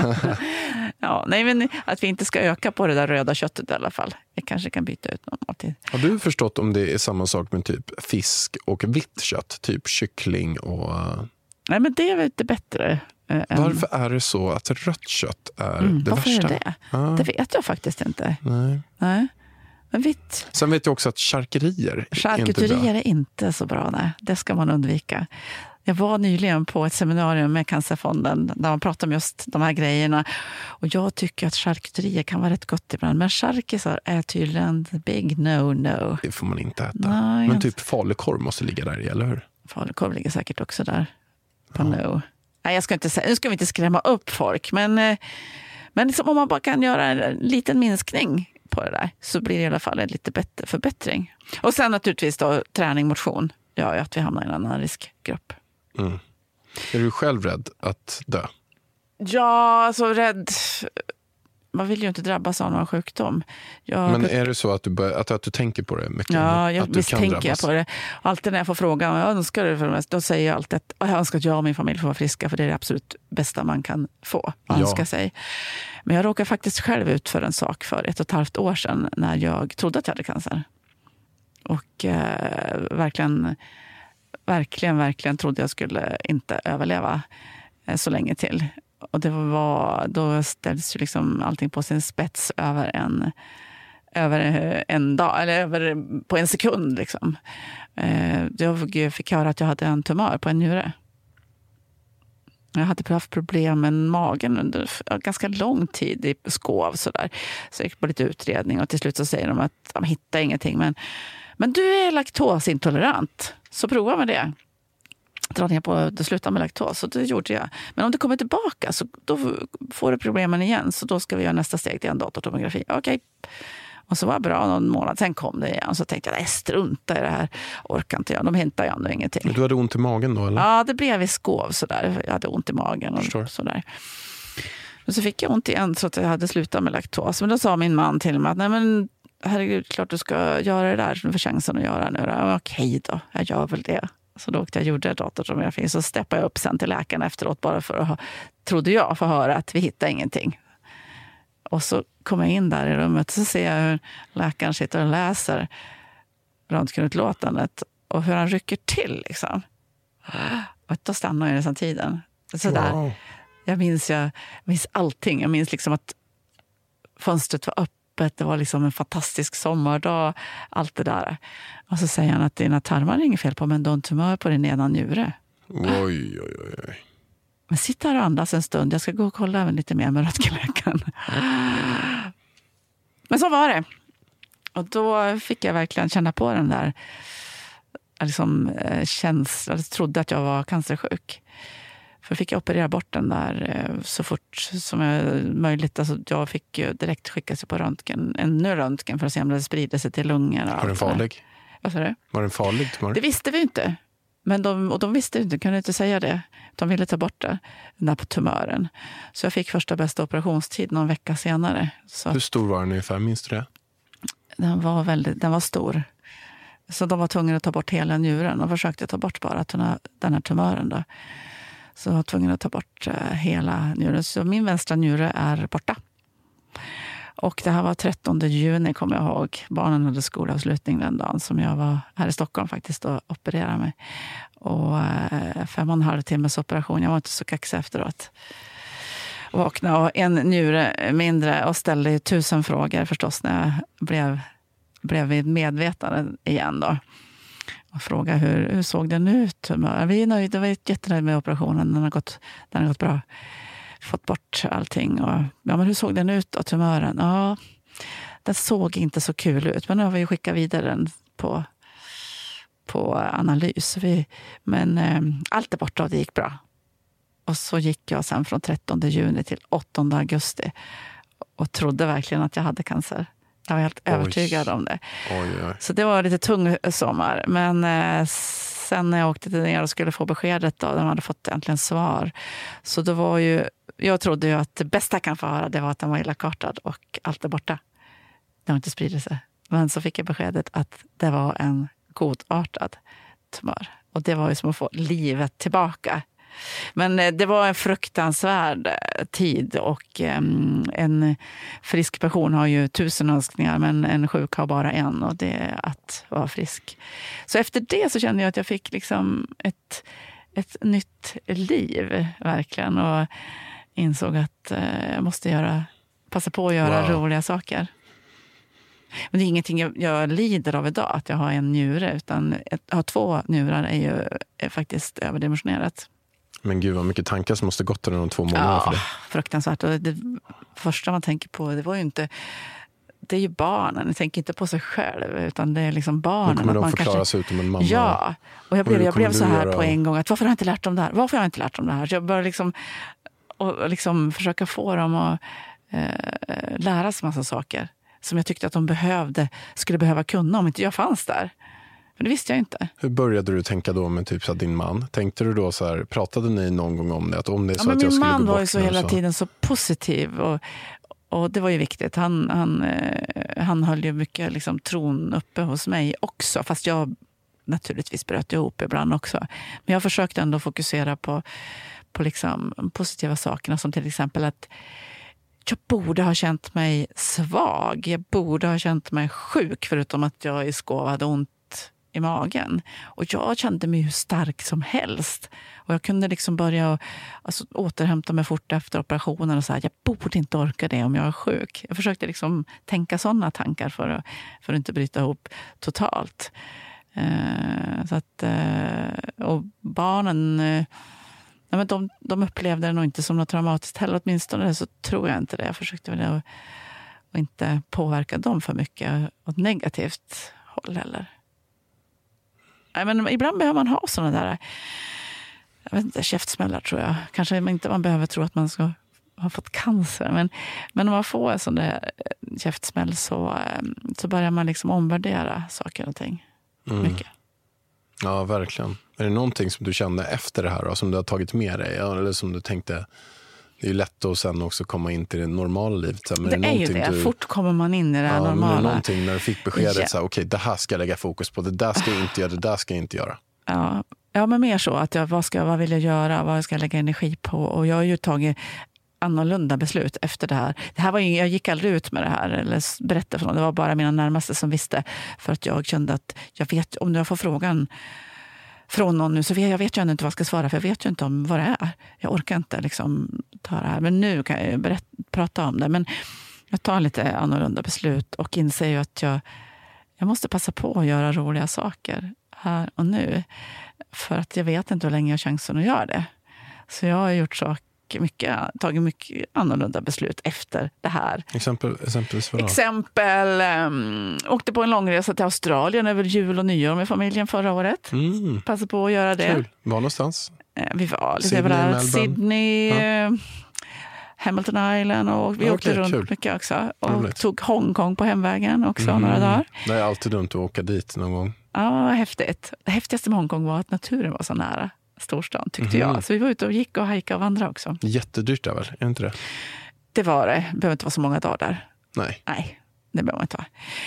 Ja, nej, men att vi inte ska öka på det där röda köttet i alla fall. Vi kanske kan byta ut någon måltid. Har du förstått om det är samma sak med typ fisk och vitt kött? Typ kyckling och... Nej, men det är väl lite bättre. Varför är det så att rött kött är det varför värsta? Är det? Det vet jag faktiskt inte. Nej. Men vitt. Sen vet jag också att charkuterier är inte så bra. Nej. Det ska man undvika. Jag var nyligen på ett seminarium med Cancerfonden där man pratade om just de här grejerna. Och jag tycker att charkuterier kan vara rätt gott ibland. Men charkisar är tydligen big no. Det får man inte äta. Nej, men typ falukorv måste ligga där i, eller hur? Falukorv ligger säkert också där på no. Nej, jag ska inte säga, nu ska vi inte skrämma upp folk. Men liksom, om man bara kan göra en liten minskning på det där så blir det i alla fall en lite bättre förbättring. Och sen naturligtvis då träning, motion. Ja, att vi hamnar i en annan riskgrupp. Är du själv rädd att dö? Ja, alltså rädd. Man vill ju inte drabbas av någon sjukdom. Men är det så att du tänker på det mycket? Ja, att visst tänker jag på det. Alltid när jag får frågan, då säger jag alltid att jag önskar att jag och min familj får vara friska, för det är det absolut bästa man kan få önska sig. Men jag råkade faktiskt själv ut för en sak för 1,5 år sedan när jag trodde att jag hade cancer. Och verkligen trodde jag skulle inte överleva så länge till. Och då ställdes ju liksom allting på sin spets över en dag, eller på en sekund. Liksom. Jag fick höra att jag hade en tumör på en njure. Jag hade haft problem med magen under ganska lång tid i skov. Så jag gick på lite utredning och till slut så säger de att de hittar ingenting. Men du är laktosintolerant, så prova med det. Dra ner på att sluta med laktos, och det gjorde jag. Men om det kommer tillbaka så då får du problemen igen, så då ska vi göra nästa steg till en datortomografi. Okej. Och så var det bra någon månad, sen kom det igen. Så tänkte jag, strunta i det här, orkar inte jag. De hittar ju ändå ingenting. Men du hade ont i magen då, eller? Ja, det blev i skov sådär. Jag hade ont i magen och sådär. Och så fick jag ont igen så att jag hade slutat med laktos. Men då sa min man till mig att nej men herregud, klart du ska göra det där. Du får chansen att göra nu. Okej då, jag gör väl det. Så då åkte jag gjorde datortomografi. Så steppade jag upp sen till läkaren efteråt bara för att trodde jag, få höra att vi hittar ingenting. Och så kom jag in där i rummet, så ser jag hur läkaren sitter och läser röntgenutlåtandet och hur han rycker till liksom. Och då stannar jag nästan tiden. Sådär. Wow. Jag minns allting. Jag minns liksom att fönstret var öppet. Det var liksom en fantastisk sommardag. Allt det där. Och så säger han att dina tarmar är inget fel på, men du har en tumör på din ena njure. Oj. Men sitt här och andas en stund. Jag ska gå och kolla även lite mer med röntgenläkaren. Men så var det. Och då fick jag verkligen känna på den där känslan. Jag trodde att jag var cancersjuk. För fick jag operera bort den där så fort som möjligt. Alltså jag fick ju direkt skickas på ännu röntgen för att se om det sprider sig till lungor. Var den farlig? Vad sa du? Var den farlig tumör? Det visste vi inte. Men de visste inte, kunde inte säga det. De ville ta bort den där på tumören. Så jag fick första bästa operationstid någon vecka senare. Så hur stor var den ungefär, minns du det? Den var stor. Så de var tvungna att ta bort hela njuren. Och försökte ta bort bara den här tumören då. Så jag var tvungen att ta bort hela njuren. Så min vänstra njure är borta. Och det här var 13 juni, kommer jag ihåg. Barnen hade skolavslutning den dagen som jag var här i Stockholm faktiskt och opererade mig. Och 5,5 timmes operation. Jag var inte så kaxig efteråt. Vaknade och en njure mindre och ställde 1000 frågor förstås när jag blev vid medvetande igen då. Och frågade hur såg den ut? Vi är nöjda, vi är jättenöjda med operationen. Den har gått bra. Fått bort allting. Och, men hur såg den ut då, tumören? Ja, den såg inte så kul ut. Men nu har vi skickat vidare den på analys. Men allt är borta och det gick bra. Och så gick jag sen från 13 juni till 8 augusti. Och trodde verkligen att jag hade cancer. Jag var helt övertygad om det. Oj. Så det var lite tung sommar. Men sen när jag åkte ner och skulle få beskedet då, de hade fått äntligen svar. Så då var jag trodde ju att det bästa jag kan få höra det var att den var elakartad och allt är borta. Det har inte spridit sig. Men så fick jag beskedet att det var en godartad tumör. Och det var ju som att få livet tillbaka. Men det var en fruktansvärd tid och en frisk person har ju 1000 önskningar men en sjuk har bara en och det är att vara frisk. Så efter det så kände jag att jag fick liksom ett nytt liv verkligen och insåg att jag måste passa på att göra roliga saker. Men det är ingenting jag lider av idag att jag har en njure utan att ha 2 njurar är faktiskt överdimensionerat. Men gud vad mycket tankar som måste gått under de 2 månaderna för det. Fruktansvärt. Och det första man tänker på, det var ju inte... Det är ju barnen. Jag tänker inte på sig själv, utan det är liksom barnen. Nu kommer de förklara sig ut om en mamma. Ja, och jag blev så här på en gång. Att varför har jag inte lärt dem det här? Varför har jag inte lärt dem det här? Så jag började liksom försöka få dem att lära sig massa saker. Som jag tyckte att de skulle behöva kunna om inte jag fanns där. Men det visste jag inte. Hur började du tänka då med typ så din man? Tänkte du då så här, pratade ni någon gång om det? Att om det är så att jag skulle gå bort. Min man var ju så hela tiden så positiv och det var ju viktigt. Han höll ju mycket liksom tron uppe hos mig också. Fast jag naturligtvis bröt ihop ibland också. Men jag försökte ändå fokusera på liksom positiva sakerna. Som till exempel att jag borde ha känt mig svag. Jag borde ha känt mig sjuk förutom att jag i skov hade ont i magen. Och jag kände mig hur stark som helst. Och jag kunde liksom börja återhämta mig fort efter operationen och säga jag borde inte orka det om jag är sjuk. Jag försökte liksom tänka sådana tankar för att inte bryta ihop totalt. Så att, och barnen, de upplevde det nog inte som något traumatiskt heller. Åtminstone så tror jag inte det. Jag försökte väl att inte påverka dem för mycket åt negativt håll heller. Nej, men ibland behöver man ha sådana där, jag vet inte, käftsmällar tror jag. Kanske inte man behöver tro att man ska ha fått cancer. Men om man får en sån där käftsmäll så börjar man liksom omvärdera saker och ting. Mycket. Ja, verkligen. Är det någonting som du kände efter det här då, som du har tagit med dig? Eller som du tänkte, det är ju lätt att sen också komma in till det normala livet. Men det är ju det. Fort kommer man in i det här normala. Men någonting när du fick beskedet så här, okej, det här ska jag lägga fokus på. Det där ska jag inte göra, det där ska jag inte göra. Ja, men mer så att vad vill jag göra? Vad ska jag lägga energi på? Och jag har ju tagit annorlunda beslut efter det här. Jag gick aldrig ut med det här eller berättade för någon. Det var bara mina närmaste som visste. För att jag kände att jag vet, om jag får frågan från någon nu så jag vet ju inte vad jag ska svara, för jag vet ju inte om vad det är. Jag orkar inte liksom ta det här. Men nu kan jag prata om det. Men jag tar lite annorlunda beslut och inser ju att jag måste passa på att göra roliga saker här och nu. För att jag vet inte hur länge jag har chansen att göra det. Så jag har gjort tagit mycket annorlunda beslut efter det här. Exempelvis vad då? Åkte på en långresa till Australien över jul och nyår med familjen förra året. Passade på att göra det. Kul. Var någonstans? Vi var lite överallt. Sydney, Hamilton Island, och vi åkte runt mycket också. Och tog Hongkong på hemvägen också några dagar. Det är alltid dumt att åka dit någon gång. Ja, häftigt. Det häftigaste med Hongkong var att naturen var så nära storstan, tyckte jag. Så vi var ute och gick och hajkade och vandrade också. Jättedyrt där väl? Är inte det? Det var det. Det behöver inte vara så många dagar där. Nej, det behöver man inte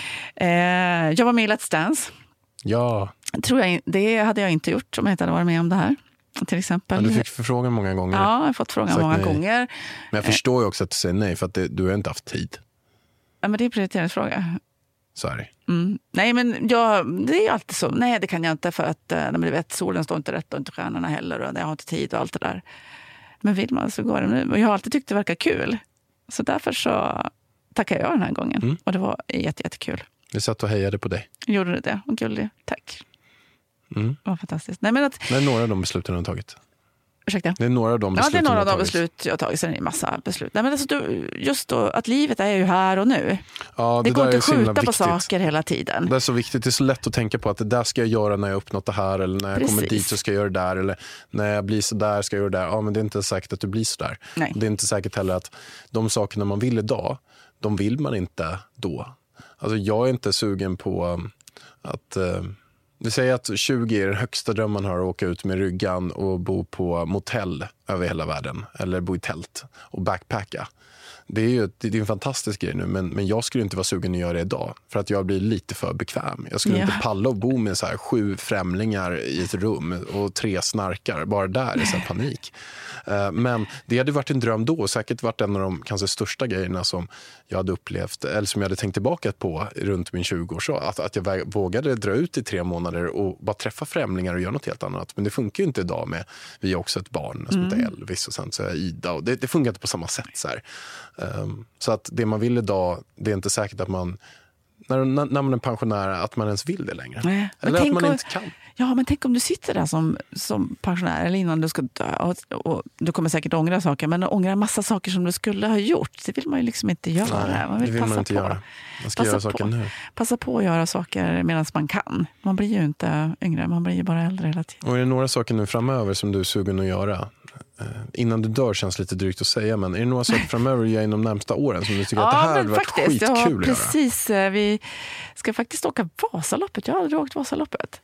vara. Jag var med i Let's Dance. Ja. Det hade jag inte gjort om jag inte hade varit med om det här. Till exempel. Men du fick förfrågan många gånger. Ja, jag har fått frågan många gånger. Men jag förstår ju också att du säger nej, för att du har inte haft tid. Ja, men det är en prioriteringsfråga. Sorry. Nej, men det är alltid så. Nej, det kan jag inte, för att du vet, solen står inte rätt och inte stjärnorna heller, och jag har inte tid och allt det där. Men vill man så går det nu. Och jag har alltid tyckt det verkar kul. Så därför så tackar jag den här gången. Och det var jättekul. Vi satt och hejade på dig. Gjorde det? Och gullig. Tack. Det var fantastiskt. Nej, men det är några av de besluten du har tagit. Ursäkta? Det är några av de beslut det är några av de beslut jag har tagit. Sen är det en massa beslut. Nej, men alltså, just då, att livet är ju här och nu. Ja, det går inte att skjuta på saker hela tiden. Det är så viktigt. Det är så lätt att tänka på att det där ska jag göra när jag uppnått det här. Eller när jag kommer dit så ska jag göra det där. Eller när jag blir så där ska jag göra det där. Ja, men det är inte säkert att du blir så där. Nej. Det är inte säkert heller att de sakerna man vill idag, de vill man inte då. Alltså jag är inte sugen på att... Vi säger att 20 är den högsta drömmen har, att åka ut med ryggan och bo på motell över hela världen. Eller bo i tält och backpacka. Det är ju en fantastisk grej nu, men jag skulle inte vara sugen att göra det idag. För att jag blir lite för bekväm. Jag skulle inte palla att bo med så här 7 främlingar i ett rum och 3 snarkar. Bara där är så här panik. Men det hade varit en dröm då, och säkert varit en av de kanske största grejerna som jag hade upplevt, eller som jag hade tänkt tillbaka på runt min 20-årsår. Att jag vågade dra ut i 3 månader och bara träffa främlingar och göra något helt annat. Men det funkar ju inte idag med, vi är också ett barn som heter Elvis och sen så är Ida, och det funkar inte på samma sätt så här. Så att det man vill idag, det är inte säkert att man när man är pensionär, att man ens vill det längre. Nej, eller att man inte kan. Ja, men tänk om du sitter där som pensionär eller innan du ska dö, och du kommer säkert ångra saker, men ångra en massa saker som du skulle ha gjort. Det vill man ju liksom inte göra. Nej, man vill det vill man inte göra. Man ska göra saker nu. Passa på att göra saker medan man kan. Man blir ju inte yngre, man blir ju bara äldre hela tiden. Och är det några saker nu framöver som du är sugen att göra? Innan du dör känns lite drygt att säga, men är det några saker framöver du gör inom de närmsta åren som du tycker att det här hade varit skitkul att göra? Precis. Vi ska faktiskt åka Vasaloppet. Jag har aldrig åkt Vasaloppet.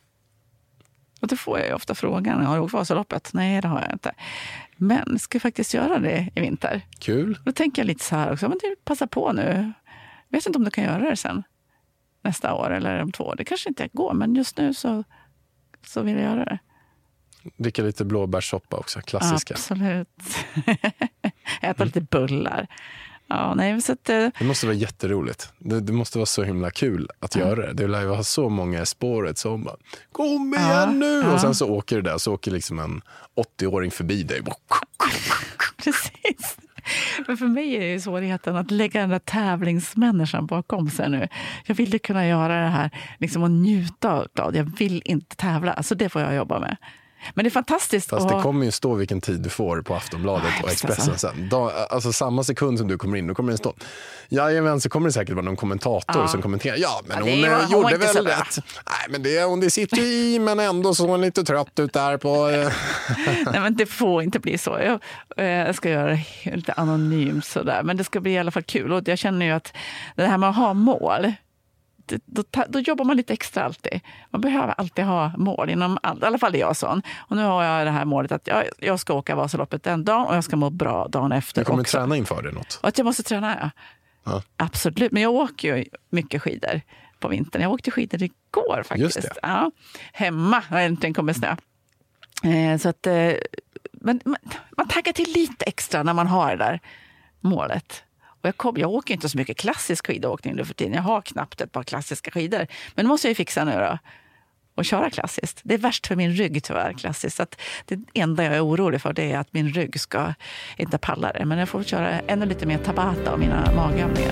Och då får jag ju ofta frågan, har du åkt Vasaloppet? Nej, det har jag inte. Men ska faktiskt göra det i vinter. Kul. Då tänker jag lite så här också, men det passa på nu. Jag vet inte om du kan göra det sen. Nästa år eller om 2 år. Det kanske inte går, men just nu så vill jag göra det. Dricka lite blåbärssoppa också, klassiska. Absolut. Äta lite bullar. Ja, nej, så att, det måste vara jätteroligt. Det måste vara så himla kul att göra det. Det lär ju ha så många spåret som bara, kom igen nu! Och sen så åker det där, så åker liksom en 80-åring förbi dig. Precis. Men för mig är ju svårigheten att lägga den där tävlingsmänniskan bakom sig nu. Jag vill ju kunna göra det här liksom och njuta av det. Jag vill inte tävla. Alltså det får jag jobba med. Men det är fantastiskt. Fast det kommer ju stå vilken tid du får på Aftonbladet och Expressen sen. Alltså samma sekund som du kommer in, då kommer det stå. Jajamän, så kommer det säkert vara någon kommentator som kommenterar. Ja, men hon gjorde väl rätt. Nej, men det sitter ju i, men ändå så hon lite trött ut där på... Nej, men det får inte bli så. Jag ska göra det lite anonymt sådär. Men det ska bli i alla fall kul. Och jag känner ju att det här med att ha mål... Då jobbar man lite extra alltid. Man behöver alltid ha mål. I alla fall är jag sån. Och nu har jag det här målet att jag ska åka Vasaloppet den dagen och jag ska må bra dagen efter. Du kommer träna inför det något? Och att jag måste träna, ja. Absolut. Men jag åker ju mycket skidor på vintern. Jag åkte skidor igår faktiskt. Just det. Ja. Hemma har äntligen kommit snö. Så att, men man taggar till lite extra när man har det där målet. Och jag åker inte så mycket klassisk skidåkning nu för tiden. Jag har knappt ett par klassiska skidor. Men nu måste jag ju fixa nu då. Och köra klassiskt. Det är värst för min rygg tyvärr, klassiskt. Så att det enda jag är orolig för det är att min rygg ska inte palla det. Men jag får köra ännu lite mer Tabata och mina magövningar.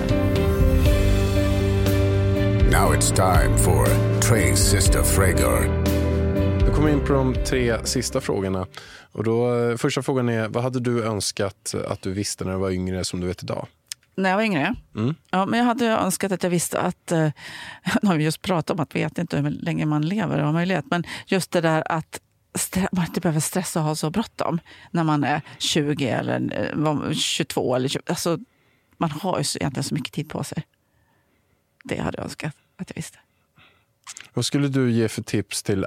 Now it's time for Trace Sister Frager. Vi kommer in på de 3 sista frågorna. Och då, första frågan är, vad hade du önskat att du visste när du var yngre som du vet idag? När jag var yngre? Ja, men jag hade önskat att jag visste att, nu har vi just pratat om att vet inte hur länge man lever och har möjlighet, men just det där att man inte behöver stressa och ha så bråttom när man är 20 eller 22 eller 20. Alltså, man har ju egentligen så mycket tid på sig. Det hade jag önskat att jag visste. Vad skulle du ge för tips till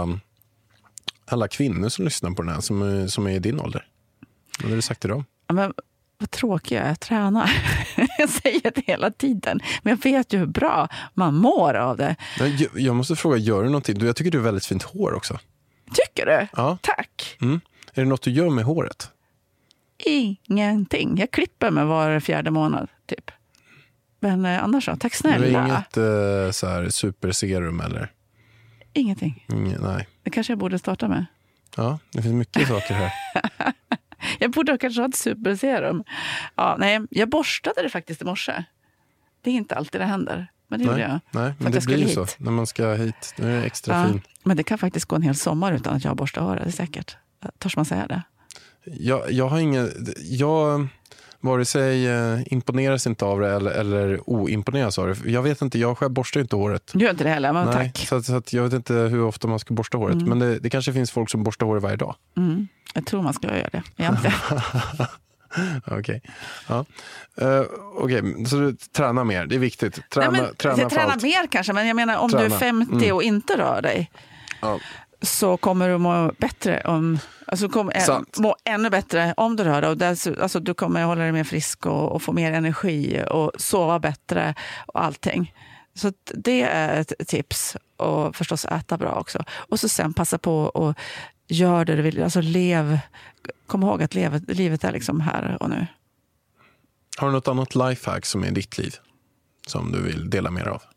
alla kvinnor som lyssnar på den här, som är i din ålder? Vad har du sagt till dem? Ja, men vad tråkigt jag tränar. Jag säger det hela tiden. Men jag vet ju hur bra man mår av det. Jag måste fråga, gör du någonting? Jag tycker du har väldigt fint hår också. Tycker du? Ja. Tack. Är det något du gör med håret? Ingenting. Jag klipper mig var 4:e månad, typ. Men annars så, tack snälla. Det är inget så här superserum eller? Ingenting. Nej. Det kanske jag borde starta med. Ja, det finns mycket saker här. Jag borde kanske ha ett superserum. Ja, nej, jag borstade det faktiskt i morse. Det är inte alltid det händer. Men det gjorde jag. Nej, men det blir ju så. När man ska hit, nu är det extra fin. Men det kan faktiskt gå en hel sommar utan att jag borstar håret, det är säkert. Törs man säga det? Jag har jag vare sig imponeras inte av det eller oimponeras av det. Jag vet inte, jag själv borstar inte håret. Du gör inte det heller, men nej, tack. Så att jag vet inte hur ofta man ska borsta håret. Men det kanske finns folk som borstar håret varje dag. Jag tror man ska göra det, egentligen. Okej. Ja. Okej, så du tränar mer, det är viktigt. Träna mer kanske, men jag menar om du är 50 och inte rör dig. Ja. Så kommer du må bättre må ännu bättre om du rör dig. Alltså, du kommer hålla dig mer frisk och få mer energi och sova bättre och allting. Så det är ett tips. Och förstås äta bra också. Och så sen passa på och gör det du vill. Alltså kom ihåg att livet är liksom här och nu. Har du något annat lifehack som är ditt liv som du vill dela mer av?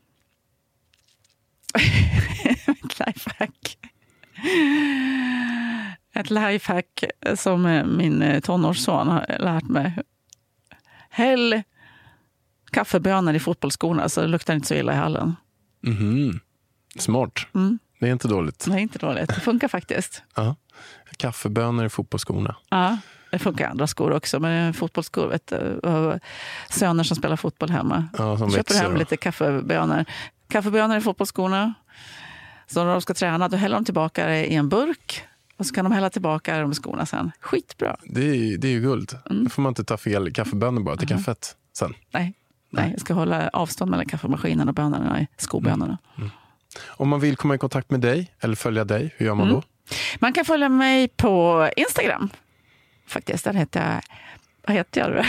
Ett lifehack som min tonårsson har lärt mig. Häll kaffebönor i fotbollsskorna så det luktar inte så illa i hallen. Smart. Det är inte dåligt. Nej, inte dåligt. Det funkar faktiskt. Ja. Kaffebönor i fotbollsskorna. Ja, det funkar andra skor också. Men fotbollsskor, vet du, söner som spelar fotboll hemma. Ja, köper hem lite kaffebönor. Kaffebönor i fotbollsskorna. Så när de ska träna, då häller de tillbaka i en burk. Och så kan de hälla tillbaka de skorna sen. Skitbra. Det är ju guld. Då får man inte ta fel kaffebönor bara till kaffet sen. Nej, jag ska hålla avstånd mellan kaffemaskinen och bönorna i skobönorna. Om man vill komma i kontakt med dig eller följa dig, hur gör man då? Man kan följa mig på Instagram. Faktiskt, där heter jag... Vad heter jag då?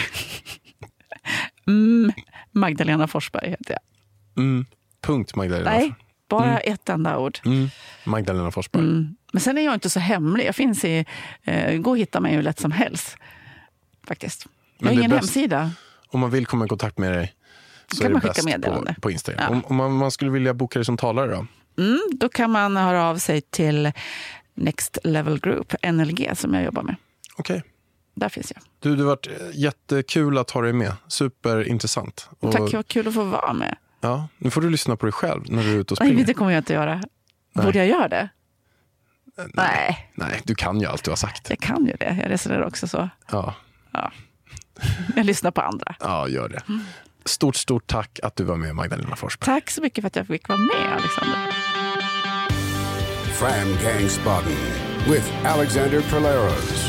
Magdalena Forsberg heter jag. Punkt Magdalena. Nej, bara ett enda ord. Magdalena Forsberg. Men sen är jag inte så hemlig. Jag finns gå och hitta mig hur lätt som helst. Faktiskt. Jag har ingen hemsida. Om man vill komma i kontakt med dig så kan är det man skicka meddelande på Instagram. Ja. Om man skulle vilja boka dig som talare då? Då kan man höra av sig till Next Level Group, NLG, som jag jobbar med. Okej. Där finns jag. Du har varit jättekul att ha dig med. Superintressant. Tack, vad kul att få vara med. Ja, nu får du lyssna på dig själv när du är ute och springer. Nej, det kommer jag inte göra. Borde jag göra det? Nej. Nej, du kan ju allt du har sagt. Jag kan ju det. Jag resonerar också så. Ja. Jag lyssnar på andra. Ja, gör det. Stort tack att du var med, Magdalena Forsberg. Tack så mycket för att jag fick vara med, Alexander. Fram Gangsbotten with Alexander Polaros.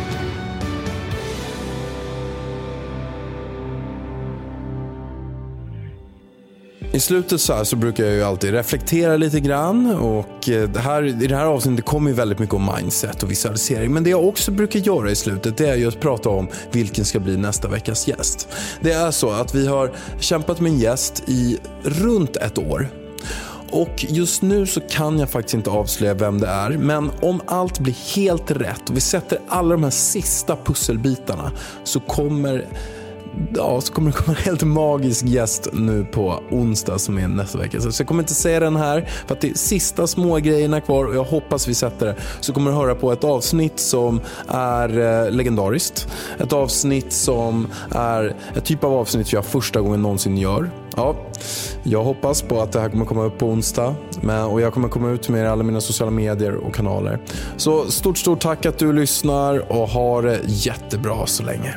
I slutet så brukar jag ju alltid reflektera lite grann, och i det här avsnittet kommer ju väldigt mycket om mindset och visualisering. Men det jag också brukar göra i slutet, det är ju att prata om vilken ska bli nästa veckas gäst. Det är så att vi har kämpat med en gäst i runt ett år. Och just nu så kan jag faktiskt inte avslöja vem det är, men om allt blir helt rätt och vi sätter alla de här sista pusselbitarna, så kommer det komma en helt magisk gäst nu på onsdag som är nästa vecka. Så jag kommer inte säga den här för att det är sista små grejerna kvar, och jag hoppas vi sätter det. Så kommer du höra på ett avsnitt som är legendariskt. Ett avsnitt som är ett typ av avsnitt jag första gången någonsin gör. Ja, jag hoppas på att det här kommer komma upp på onsdag, och jag kommer komma ut med alla mina sociala medier och kanaler. Så stort tack att du lyssnar, och ha det jättebra så länge.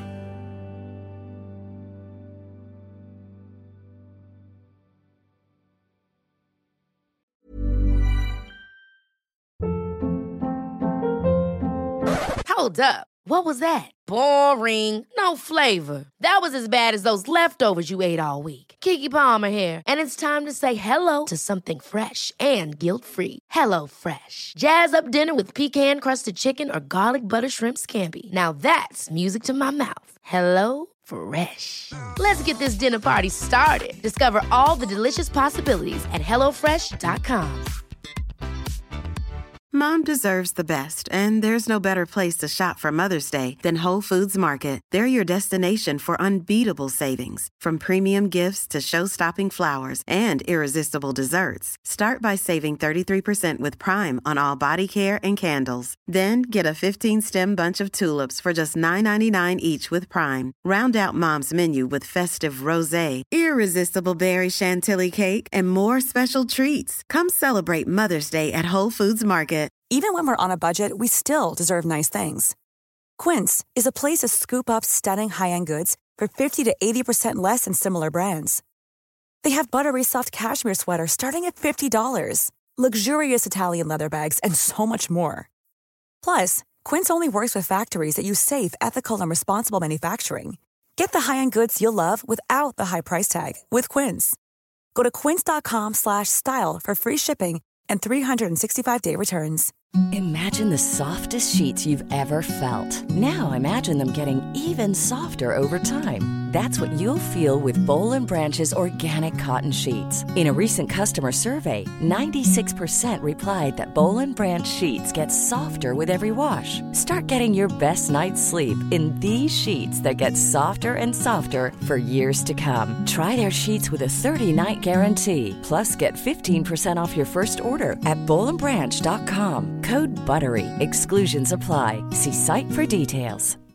Hold up. What was that? Boring. No flavor. That was as bad as those leftovers you ate all week. Keke Palmer here, and it's time to say hello to something fresh and guilt-free. Hello Fresh. Jazz up dinner with pecan-crusted chicken or garlic butter shrimp scampi. Now that's music to my mouth. Hello Fresh. Let's get this dinner party started. Discover all the delicious possibilities at hellofresh.com. Mom deserves the best, and there's no better place to shop for Mother's Day than Whole Foods Market. They're your destination for unbeatable savings, from premium gifts to show-stopping flowers and irresistible desserts. Start by saving 33% with Prime on all body care and candles. Then get a 15-stem bunch of tulips for just $9.99 each with Prime. Round out Mom's menu with festive rosé, irresistible berry chantilly cake, and more special treats. Come celebrate Mother's Day at Whole Foods Market. Even when we're on a budget, we still deserve nice things. Quince is a place to scoop up stunning high-end goods for 50 to 80% less than similar brands. They have buttery soft cashmere sweaters starting at $50, luxurious Italian leather bags, and so much more. Plus, Quince only works with factories that use safe, ethical, and responsible manufacturing. Get the high-end goods you'll love without the high price tag with Quince. Go to quince.com/style for free shipping and 365-day returns. Imagine the softest sheets you've ever felt. Now imagine them getting even softer over time. That's what you'll feel with Boll & Branch's organic cotton sheets. In a recent customer survey, 96% replied that Boll & Branch sheets get softer with every wash. Start getting your best night's sleep in these sheets that get softer and softer for years to come. Try their sheets with a 30-night guarantee. Plus, get 15% off your first order at bollandbranch.com. Code BUTTERY. Exclusions apply. See site for details.